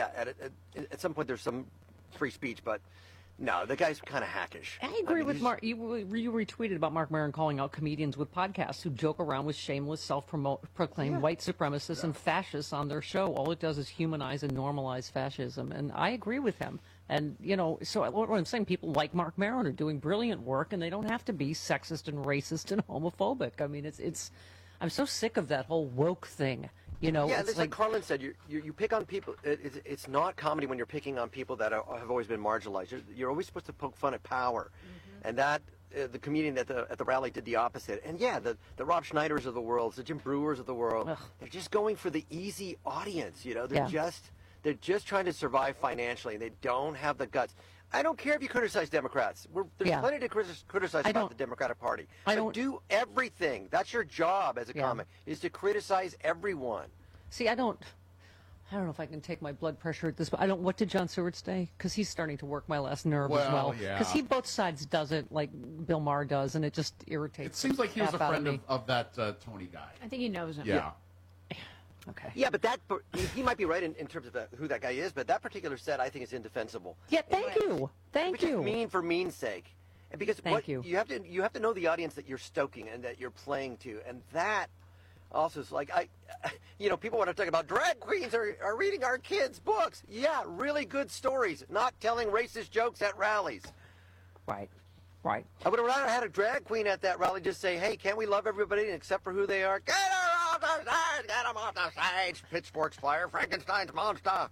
at some point there's some free speech, but no, the guy's kind of hackish. I agree with Mark. You retweeted about Mark Maron calling out comedians with podcasts who joke around with shameless, self-proclaimed white supremacists and fascists on their show. All it does is humanize and normalize fascism, and I agree with him. And, so what I'm saying, people like Mark Maron are doing brilliant work, and they don't have to be sexist and racist and homophobic. I mean, it's I'm so sick of that whole woke thing. It's like Carlin said, you pick on people. It's not comedy when you're picking on people that have always been marginalized. You're always supposed to poke fun at power, and that the comedian at the rally did the opposite. And the Rob Schneiders of the world, the Jim Brewers of the world, they're just going for the easy audience. They're just trying to survive financially, and they don't have the guts. I don't care if you criticize Democrats. There's plenty to criticize about the Democratic Party. But do everything. That's your job as a comic, is to criticize everyone. See, I don't know if I can take my blood pressure at this, but what did Jon Stewart say? Because he's starting to work my last nerve as well. Because both sides does it like Bill Maher does, and it just irritates. It seems like he was a friend of that Tony guy. I think he knows him. Yeah. Okay. Yeah, but he might be right in terms of who that guy is, but that particular set I think is indefensible. Yeah, thank you. Thank you. Mean for mean's sake. And because you have to know the audience that you're stoking and that you're playing to, and that also is like people want to talk about drag queens are reading our kids' books. Yeah, really good stories, not telling racist jokes at rallies. Right. I would have rather had a drag queen at that rally just say, "Hey, can't we love everybody except for who they are? Get her off the stage! Get them off the stage! Pitchforks fire Frankenstein's monster."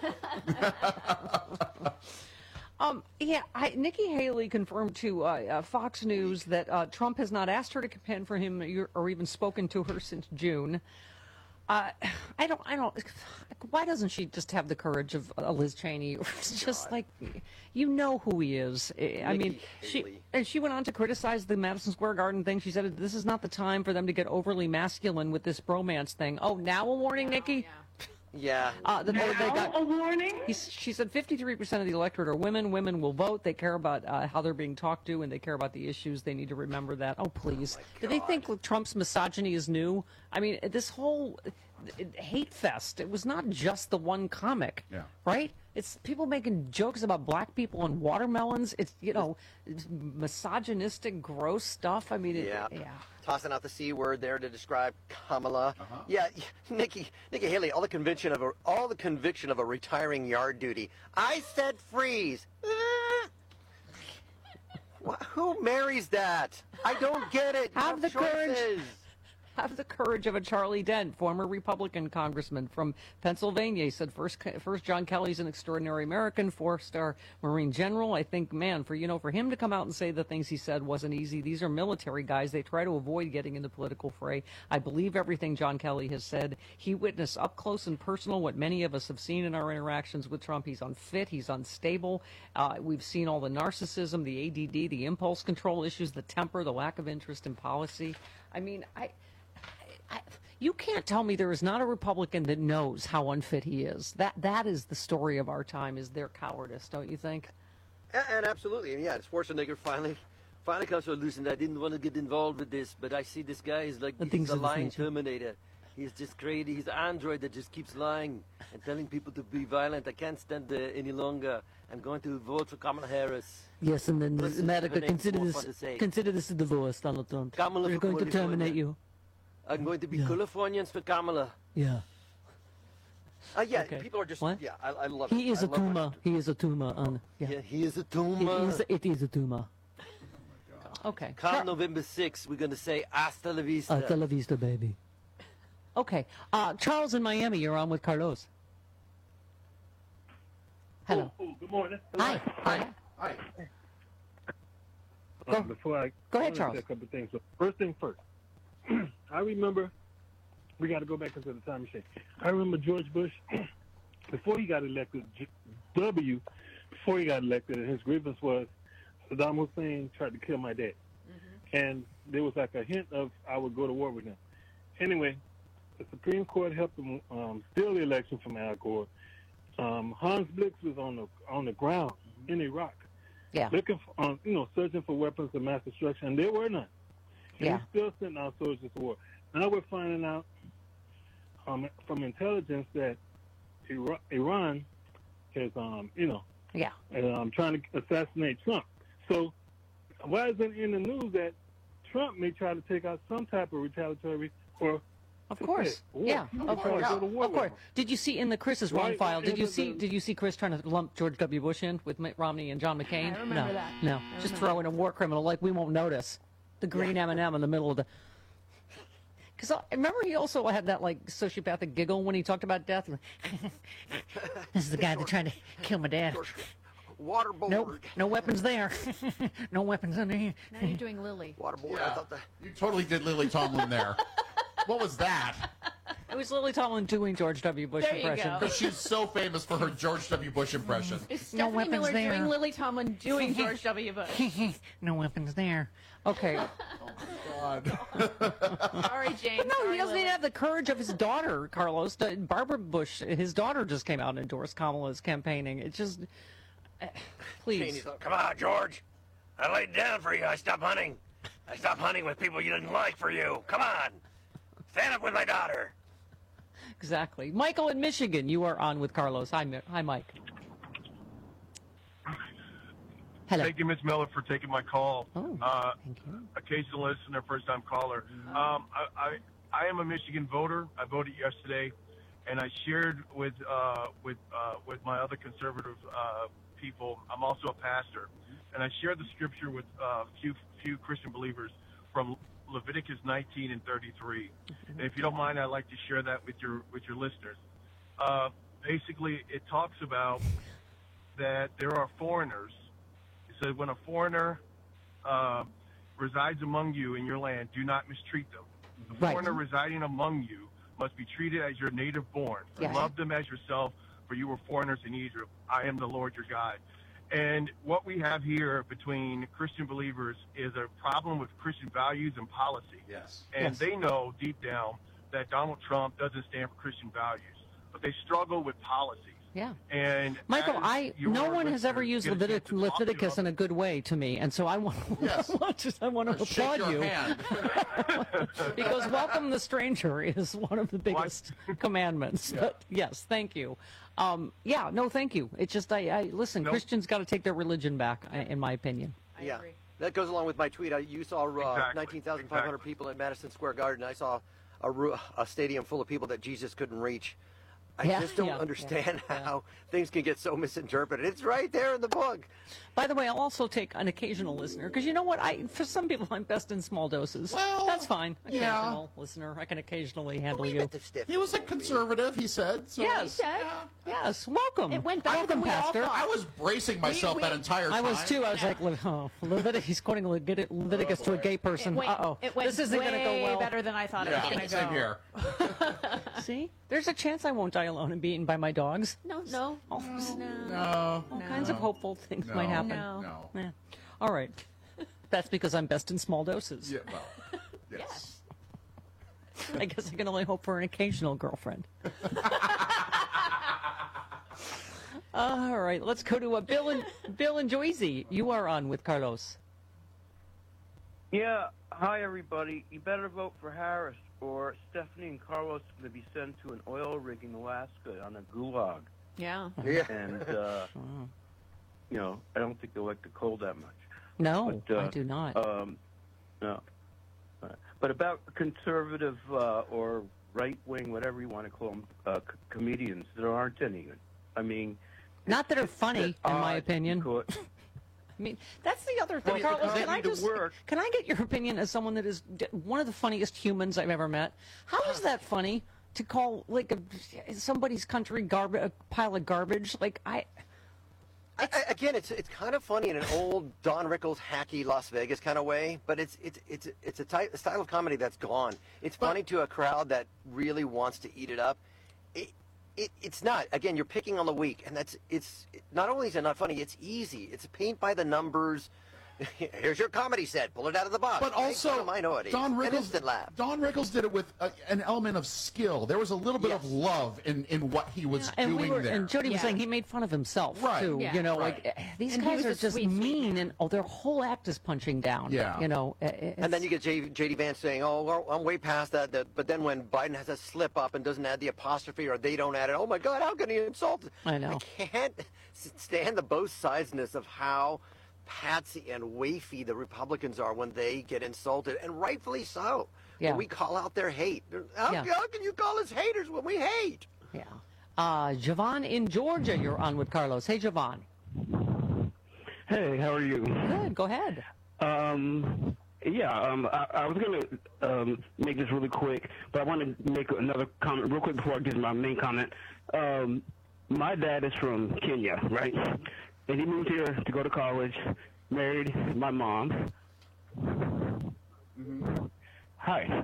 Nikki Haley confirmed to Fox News that Trump has not asked her to campaign for him or even spoken to her since June. I don't. Why doesn't she just have the courage of Liz Cheney? It's just like, who he is. I mean, she went on to criticize the Madison Square Garden thing. She said this is not the time for them to get overly masculine with this bromance thing. Oh, now a warning, Nikki? Yeah. They got a warning? She said 53% of the electorate are women. Women will vote. They care about how they're being talked to, and they care about the issues. They need to remember that. Oh, please. Do they think Trump's misogyny is new? I mean, this whole hate fest, it was not just the one comic, right? It's people making jokes about black people and watermelons. It's, it's misogynistic, gross stuff. I mean, tossing out the C word there to describe Kamala. Yeah, Nikki Haley, all the conviction of a retiring yard duty. I said freeze. Who marries that? I don't get it. Have the choices. courage. Have the courage of a Charlie Dent, former Republican congressman from Pennsylvania. He said, first John Kelly's an extraordinary American, 4-star Marine general. I think, man, for him to come out and say the things he said wasn't easy. These are military guys. They try to avoid getting in the political fray. I believe everything John Kelly has said. He witnessed up close and personal what many of us have seen in our interactions with Trump. He's unfit. He's unstable. We've seen all the narcissism, the ADD, the impulse control issues, the temper, the lack of interest in policy. I mean, you can't tell me there is not a Republican that knows how unfit he is. That is the story of our time, is their cowardice, don't you think? And absolutely. And yeah, Schwarzenegger finally comes to a solution. I didn't want to get involved with this, but I see this guy is like he's a lying Terminator. He's just crazy. He's an android that just keeps lying and telling people to be violent. I can't stand it any longer. I'm going to vote for Kamala Harris. Yes, and then America, consider this a divorce, Donald Trump. We're going to terminate you. I'm going to be Californians for Kamala. Yeah. Yeah, Okay. people are just, What? yeah, I love He it. is a tumor. He is a tumor. Yeah, he is a tumor. It is a tumor. Okay. Come November 6th, we're going to say hasta la vista. Hasta la vista, baby. Okay. Charles in Miami, you're on with Carlos. Hello. Good morning. Hi. Hi. Before I go ahead, say Charles. a couple of things. So first thing first. I remember, we got to go back into the time machine. I remember George Bush, before he got elected, before he got elected, and his grievance was Saddam Hussein tried to kill my dad. And there was like a hint of I would go to war with him. Anyway, the Supreme Court helped him steal the election from Al Gore. Hans Blix was on the ground in Iraq, looking for, searching for weapons of mass destruction, and there were none. And we still sending our soldiers to war. Now we're finding out from intelligence that Iran is, trying to assassinate Trump. So why is it in the news that Trump may try to take out some type of retaliatory or? Of course, of course. Did you see in the Chris's wrong file? Did you see Chris trying to lump George W. Bush in with Mitt Romney and John McCain? I remember that. No, just throw in a war criminal like we won't notice. The green M&M in the middle of the. Because I remember he also had that like sociopathic giggle when he talked about death. This is the guy that tried to kill my dad. Waterboard. Nope, no weapons there. No weapons under here. Now you're doing Lily. Waterboard. Yeah. I thought that. You totally did Lily Tomlin there. What was that? It was Lily Tomlin doing George W. Bush There you impression. go. But she's so famous for her George W. Bush impression. Is Stephanie weapons Miller there. doing Lily Tomlin doing George W. Bush? No weapons there. Okay. God. Sorry, James. No, Sorry, he doesn't Lily. even have the courage of his daughter, Carlos. Barbara Bush, his daughter just came out and endorsed Kamala's campaigning. It just, please. Come on, George. I laid down for you. I stopped hunting. I stopped hunting with people you didn't like for you. Come on. Stand up with my daughter. Exactly. Michael in Michigan, you are on with Carlos. Hi, Mike. Hello. Thank you, Ms. Miller, for taking my call. Oh, thank you. Occasional listener, first-time caller. I am a Michigan voter. I voted yesterday, and I shared with my other conservative people. I'm also a pastor, and I shared the scripture with few Christian believers from Leviticus 19 and 33. And if you don't mind, I'd like to share that with your listeners. Basically, it talks about that there are foreigners. It says when a foreigner resides among you in your land, do not mistreat them. The foreigner residing among you must be treated as your native born. Yes. Love them as yourself, for you were foreigners in Egypt. I am the Lord your God. And what we have here between Christian believers is a problem with Christian values and policy. Yes. And they know deep down that Donald Trump doesn't stand for Christian values, but they struggle with policies. Yeah. And Michael, no one has ever used Leviticus in a good way to me, and so I want I want to applaud you because welcome the stranger is one of the biggest commandments. Yeah. But yes, thank you. No, thank you. It's just I listen. Nope. Christians got to take their religion back, in my opinion. Yeah, that goes along with my tweet. You saw 19,500 people at Madison Square Garden. I saw a stadium full of people that Jesus couldn't reach. I just don't understand how things can get so misinterpreted. It's right there in the book. By the way, I'll also take an occasional listener, because you know what? For some people, I'm best in small doses. Well, that's fine. Occasional listener. I can occasionally handle you. He was a conservative, he said. So yes. Yes. Welcome. It went better than we all Pastor. thought. I was bracing myself that entire time. I was too. I was like, Leviticus. He's quoting Leviticus to a gay person. It went this isn't going to go well. better than I thought it was going to go. Same here. See, there's a chance I won't die alone and be eaten by my dogs. No. All kinds of hopeful things might happen. No. Yeah. All right. That's because I'm best in small doses. Yeah, well, yes. I guess I can only hope for an occasional girlfriend. All right, let's go to Bill and Joyzy. You are on with Carlos. Yeah, hi everybody. You better vote for Harris, or Stephanie and Carlos are going to be sent to an oil rig in Alaska on a gulag. Yeah. And I don't think they like the cold that much. No, but, I do not. No. But about conservative or right-wing, whatever you want to call them, comedians, there aren't any. I mean... Not that are funny, in my opinion. I mean, that's the other thing, Carlos. Can I get your opinion as someone that is one of the funniest humans I've ever met? How is that funny to call somebody's country a pile of garbage? Again, it's kind of funny in an old Don Rickles hacky Las Vegas kind of way, but it's a style of comedy that's gone. It's funny to a crowd that really wants to eat it up. It's not. Again, you're picking on the weak, and it's not only is it not funny, it's easy. It's paint by the numbers. Here's your comedy set. Pull it out of the box. But also, Don Rickles did it with an element of skill. There was a little bit of love in what he was doing there. And Jody was saying he made fun of himself, too. Yeah. You know, these guys are just mean, and their whole act is punching down. Yeah. You know. And then you get J.D. Vance saying, oh, well, I'm way past that. But then when Biden has a slip up and doesn't add the apostrophe, or they don't add it, oh, my God, how can he insult? I know. I can't stand the both sidesness of how patsy and wafy the Republicans are when they get insulted, and rightfully so. Yeah. When we call out their hate. How can you call us haters when we hate? Yeah. Javon in Georgia, you're on with Carlos. Hey, Javon. Hey, how are you? Good. Go ahead. I was going to make this really quick, but I want to make another comment real quick before I get to my main comment. My dad is from Kenya, right? And he moved here to go to college, married my mom. Mm-hmm. Hi.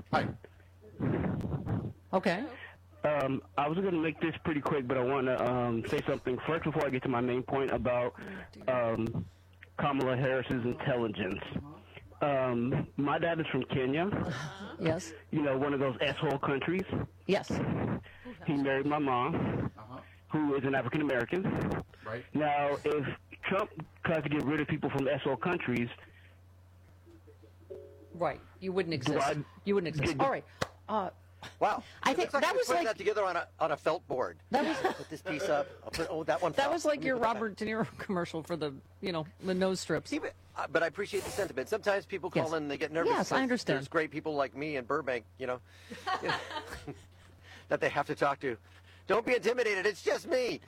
Okay. I was going to make this pretty quick, but I want to say something first before I get to my main point about Kamala Harris's intelligence. My dad is from Kenya. Yes. You know, one of those asshole countries. Yes. He married my mom, who is an African American. Right. Now, if Trump tries to get rid of people from asshole countries, right, you wouldn't exist. You wouldn't exist. All right. Wow. I think that was like that together on a felt board. That was put this piece up. I'll put that one. That was like your Robert De Niro commercial for the the nose strips. But I appreciate the sentiment. Sometimes people call in and they get nervous. Yes, I understand. There's great people like me in Burbank, that they have to talk to. Don't be intimidated. It's just me.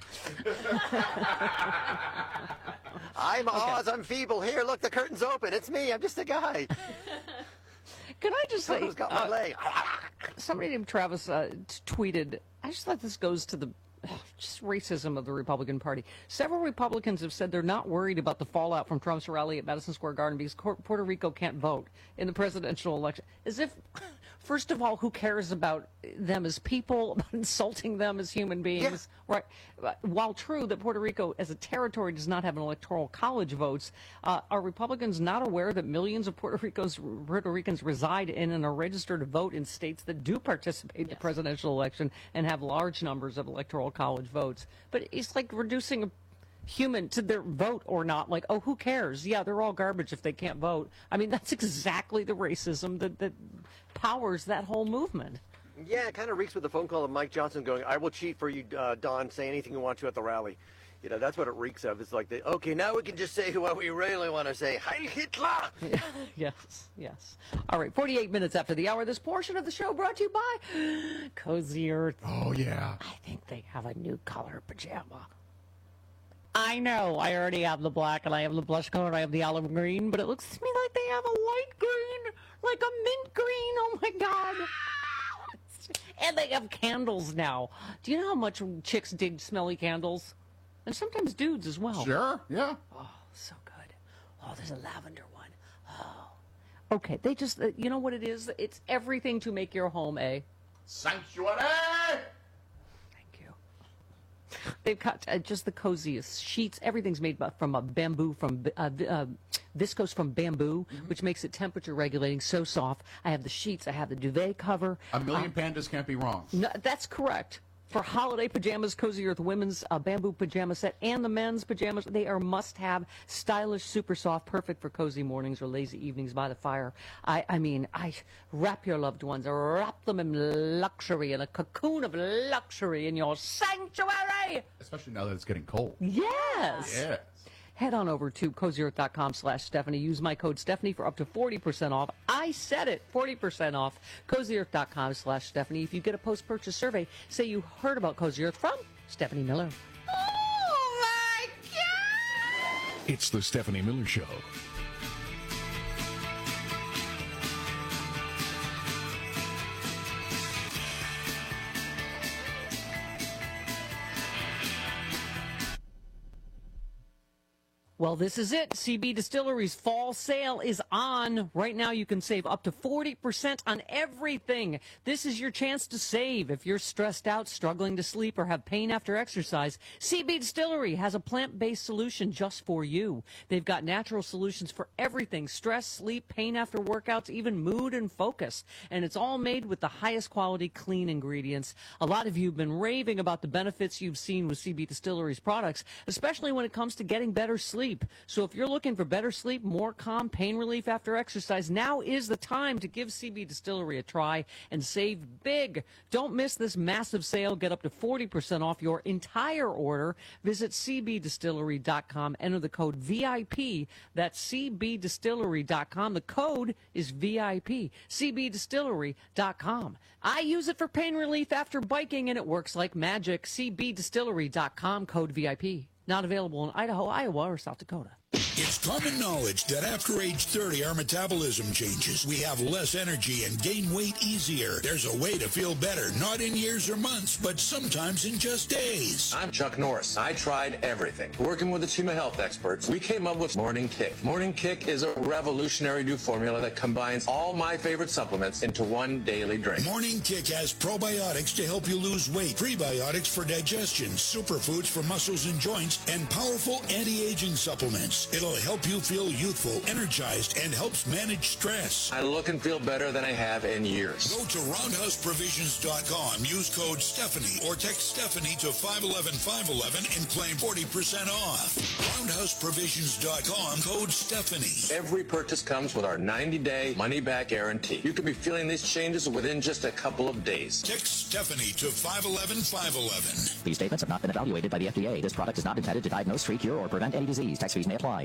I'm Oz. I'm feeble. Here, look, the curtain's open. It's me. I'm just a guy. Can I just say, Someone's got my leg. somebody named Travis tweeted, I just thought this goes to the just racism of the Republican Party. Several Republicans have said they're not worried about the fallout from Trump's rally at Madison Square Garden because Puerto Rico can't vote in the presidential election. As if, first of all, who cares about them as people, about insulting them as human beings? Yeah. Right. While true that Puerto Rico as a territory does not have an electoral college votes, are Republicans not aware that millions of Puerto Ricans reside in and are registered to vote in states that do participate in the presidential election and have large numbers of electoral college votes? But it's like reducing a human to their vote or not. Like, oh, who cares? Yeah, they're all garbage if they can't vote. I mean, that's exactly the racism that powers that whole movement. Yeah, it kind of reeks with the phone call of Mike Johnson going, I will cheat for you, Don. Say anything you want to at the rally. You know, that's what it reeks of. It's like, okay, now we can just say what we really want to say. Heil Hitler! Yes. All right, 48 minutes after the hour, this portion of the show brought to you by Cozy Earth. Oh, yeah. I think they have a new color pajama. I know. I already have the black, and I have the blush color, and I have the olive green, but it looks to me like they have a light green, like a mint green. Oh, my God. And they have candles now. Do you know how much chicks dig smelly candles? And sometimes dudes as well. Sure, yeah. Oh, so good. Oh, there's a lavender one. Oh. Okay, they just, you know what it is? It's everything to make your home a sanctuary. They've got just the coziest sheets. Everything's made from a bamboo, from viscose from bamboo, which makes it temperature regulating, so soft. I have the sheets. I have the duvet cover. A million pandas can't be wrong. No, that's correct. For holiday pajamas, Cozy Earth women's bamboo pajama set and the men's pajamas, they are must-have, stylish, super soft, perfect for cozy mornings or lazy evenings by the fire. I mean, wrap your loved ones, wrap them in luxury, in a cocoon of luxury in your sanctuary. Especially now that it's getting cold. Yes. Yes. Head on over to CozyEarth.com/Stephanie. Use my code Stephanie for up to 40% off. I said it, 40% off. CozyEarth.com/Stephanie. If you get a post-purchase survey, say you heard about Cozy Earth from Stephanie Miller. Oh, my God! It's the Stephanie Miller Show. Well, this is it. CB Distillery's fall sale is on. Right now, you can save up to 40% on everything. This is your chance to save. If you're stressed out, struggling to sleep, or have pain after exercise, CB Distillery has a plant-based solution just for you. They've got natural solutions for everything: stress, sleep, pain after workouts, even mood and focus. And it's all made with the highest quality, clean ingredients. A lot of you have been raving about the benefits you've seen with CB Distillery's products, especially when it comes to getting better sleep. So if you're looking for better sleep, more calm, pain relief after exercise, now is the time to give CB Distillery a try and save big. Don't miss this massive sale. Get up to 40% off your entire order. Visit cbdistillery.com. Enter the code VIP. That's cbdistillery.com. The code is VIP. cbdistillery.com. I use it for pain relief after biking, and it works like magic. cbdistillery.com, code VIP. Not available in Idaho, Iowa, or South Dakota. It's common knowledge that after age 30, our metabolism changes. We have less energy and gain weight easier. There's a way to feel better, not in years or months, but sometimes in just days. I'm Chuck Norris. I tried everything. Working with a team of health experts, we came up with Morning Kick. Morning Kick is a revolutionary new formula that combines all my favorite supplements into one daily drink. Morning Kick has probiotics to help you lose weight, prebiotics for digestion, superfoods for muscles and joints, and powerful anti-aging supplements. It'll help you feel youthful, energized, and helps manage stress. I look and feel better than I have in years. Go to RoundhouseProvisions.com, use code Stephanie, or text Stephanie to 511-511 and claim 40% off. RoundhouseProvisions.com, code Stephanie. Every purchase comes with our 90-day money-back guarantee. You could be feeling these changes within just a couple of days. Text Stephanie to 511-511. These statements have not been evaluated by the FDA. This product is not intended to diagnose, treat, cure, or prevent any disease. Tax fees may apply.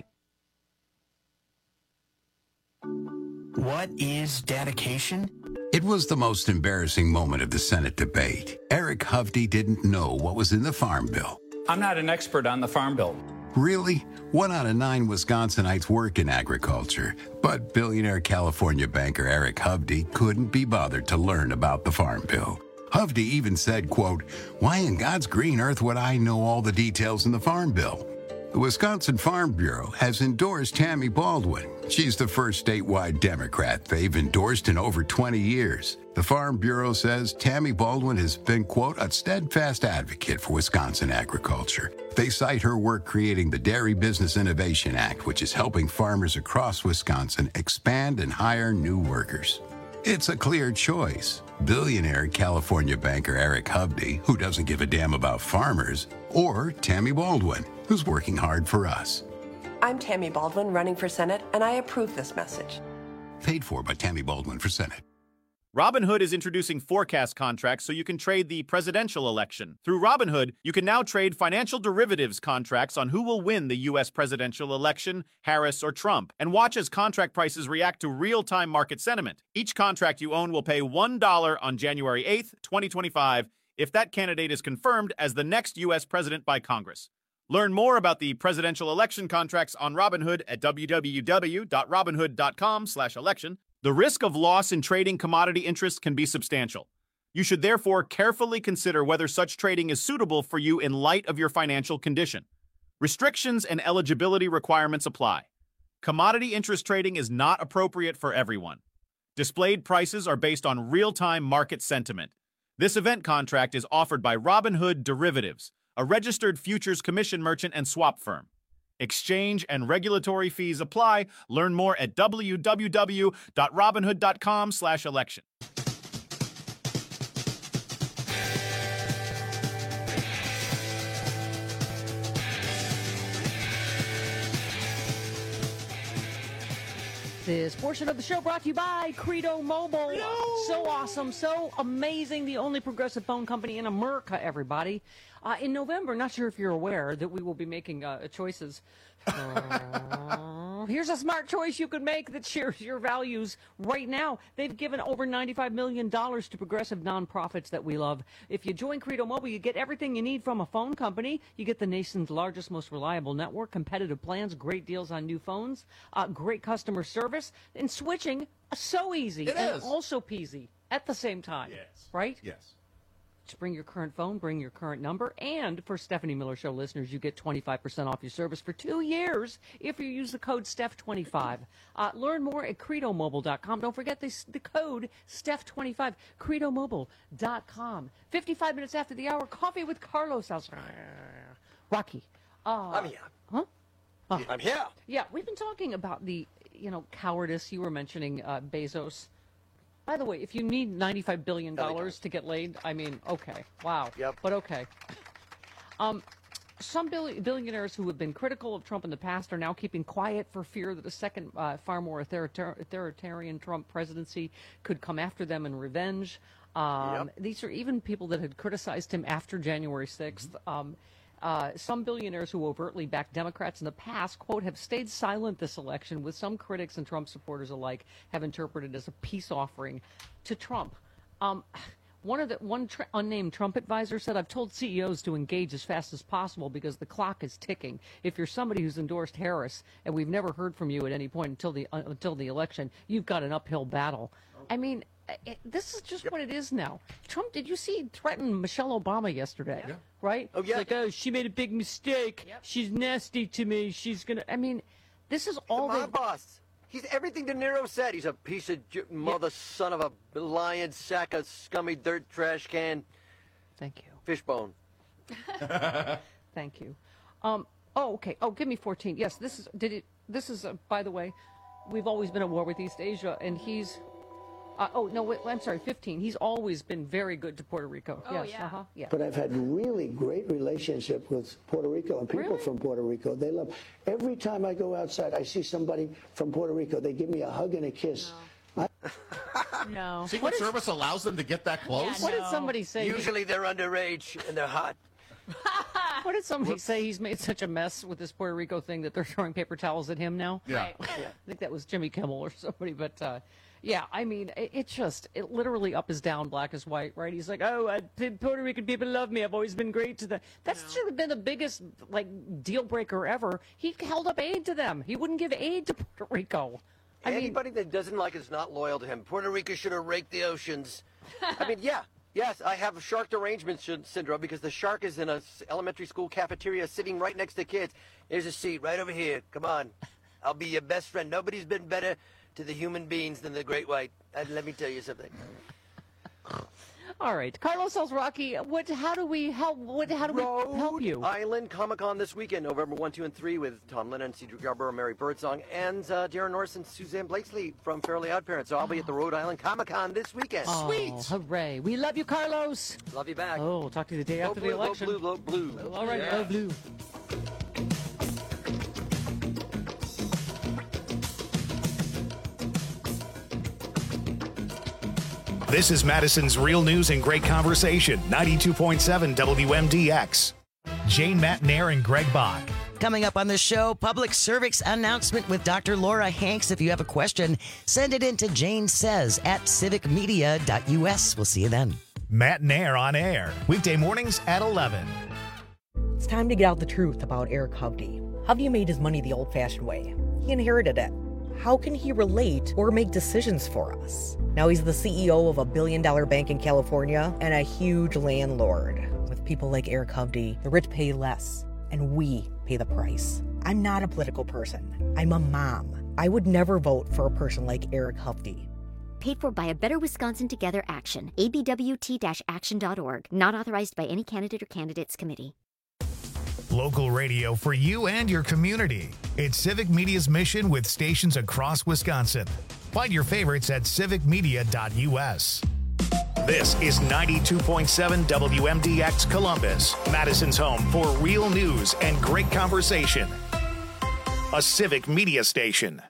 What is dedication? It was the most embarrassing moment of the Senate debate. Eric Hovde didn't know what was in the Farm Bill. I'm not an expert on the Farm Bill. Really? 1 out of 9 Wisconsinites work in agriculture, but billionaire California banker Eric Hovde couldn't be bothered to learn about the Farm Bill. Hovde even said, quote, "Why in God's green earth would I know all the details in the Farm Bill?" The Wisconsin Farm Bureau has endorsed Tammy Baldwin. She's the first statewide Democrat they've endorsed in over 20 years. The Farm Bureau says Tammy Baldwin has been, quote, "a steadfast advocate for Wisconsin agriculture." They cite her work creating the Dairy Business Innovation Act, which is helping farmers across Wisconsin expand and hire new workers. It's a clear choice. Billionaire California banker Eric Hovde, who doesn't give a damn about farmers, or Tammy Baldwin, who's working hard for us. I'm Tammy Baldwin, running for Senate, and I approve this message. Paid for by Tammy Baldwin for Senate. Robinhood is introducing forecast contracts so you can trade the presidential election. Through Robinhood, you can now trade financial derivatives contracts on who will win the U.S. presidential election, Harris or Trump, and watch as contract prices react to real-time market sentiment. Each contract you own will pay $1 on January 8th, 2025, if that candidate is confirmed as the next U.S. president by Congress. Learn more about the presidential election contracts on Robinhood at www.robinhood.com/election. The risk of loss in trading commodity interests can be substantial. You should therefore carefully consider whether such trading is suitable for you in light of your financial condition. Restrictions and eligibility requirements apply. Commodity interest trading is not appropriate for everyone. Displayed prices are based on real-time market sentiment. This event contract is offered by Robinhood Derivatives, a registered futures commission merchant and swap firm. Exchange and regulatory fees apply. Learn more at www.robinhood.com/election. This portion of the show brought to you by Credo Mobile. So awesome, so amazing. The only progressive phone company in America, everybody. In November, not sure if you're aware that we will be making choices. Here's a smart choice you could make that shares your values right now. They've given over $95 million to progressive nonprofits that we love. If you join Credo Mobile, you get everything you need from a phone company. You get the nation's largest, most reliable network, competitive plans, great deals on new phones, great customer service, and switching so easy and also peasy at the same time. Yes. Right? Yes. Just bring your current phone, bring your current number, and for Stephanie Miller Show listeners, you get 25% off your service for 2 years if you use the code STEPH25. Learn more at CredoMobile.com. Don't forget the code STEPH25, CredoMobile.com. 55 minutes after the hour, Coffee with Carlos. Rocky. I'm here. Huh? I'm here. Yeah, we've been talking about the, cowardice. You were mentioning Bezos. By the way, if you need $95 billion to get laid, I mean, okay. Wow. Yep. But okay. Some billionaires who have been critical of Trump in the past are now keeping quiet for fear that a second, far more authoritarian Trump presidency could come after them in revenge. These are even people that had criticized him after January 6th. Some billionaires who overtly backed Democrats in the past, quote, have stayed silent this election, with some critics and Trump supporters alike have interpreted as a peace offering to Trump. One unnamed Trump advisor said, I've told CEOs to engage as fast as possible because the clock is ticking. If you're somebody who's endorsed Harris and we've never heard from you at any point until the election, you've got an uphill battle. I mean, this is just what it is now. Trump, did you see, threatened Michelle Obama yesterday? Yeah. Right? Oh, yeah. It's like, oh, she made a big mistake. Yep. She's nasty to me. She's going to, I mean, this is all my boss. He's everything De Niro said. He's a piece of mother son of a lion, sack of scummy dirt trash can. Thank you. Fishbone. Thank you. Oh, okay. Oh, give me 14. Yes, this is, by the way, we've always been at war with East Asia, and he's, I'm sorry, 15. He's always been very good to Puerto Rico. Oh, yes. yeah. Yeah. But I've had really great relationship with Puerto Rico and people from Puerto Rico. They love. Every time I go outside, I see somebody from Puerto Rico. They give me a hug and a kiss. No. Secret Service allows them to get that close? What did somebody say? Usually they're underage and they're hot. What did somebody say? He's made such a mess with this Puerto Rico thing that they're throwing paper towels at him now? Yeah. I think that was Jimmy Kimmel or somebody, but yeah, I mean, it literally up is down, black is white, right? He's like, oh, Puerto Rican people love me. I've always been great to them. That's should have been the biggest, deal breaker ever. He held up aid to them. He wouldn't give aid to Puerto Rico. Anybody that doesn't like it is not loyal to him. Puerto Rico should have raked the oceans. I mean, yes, I have shark derangement syndrome because the shark is in an elementary school cafeteria sitting right next to kids. There's a seat right over here. Come on. I'll be your best friend. Nobody's been better to the human beings than the great white. And let me tell you something. All right, Carlos tells Rocky, how do we help you? Island Comic-Con this weekend, November 1, 2, and 3, with Tom Lennon, Cedric Yarborough, Mary Birdsong, and Darren Norris and Suzanne Blakesley from Fairly Odd Parents. So I'll be at the Rhode Island Comic-Con this weekend. Oh, sweet! Hooray! We love you, Carlos. Love you back. Oh, talk to you the day after the election. Go blue. All right, go blue. This is Madison's Real News and Great Conversation, 92.7 WMDX. Jane Matnair and Greg Bach. Coming up on the show, public service announcement with Dr. Laura Hanks. If you have a question, send it in to janesays@civicmedia.us. We'll see you then. Matt Nair on air, weekday mornings at 11. It's time to get out the truth about Eric Hovde. Hovde made his money the old-fashioned way. He inherited it. How can he relate or make decisions for us? Now he's the CEO of a billion-dollar bank in California and a huge landlord. With people like Eric Hovde, the rich pay less, and we pay the price. I'm not a political person. I'm a mom. I would never vote for a person like Eric Hovde. Paid for by a Better Wisconsin Together Action. abwt-action.org. Not authorized by any candidate or candidates committee. Local radio for you and your community. It's Civic Media's mission with stations across Wisconsin. Find your favorites at civicmedia.us. This is 92.7 WMDX Columbus, Madison's home for real news and great conversation. A Civic Media station.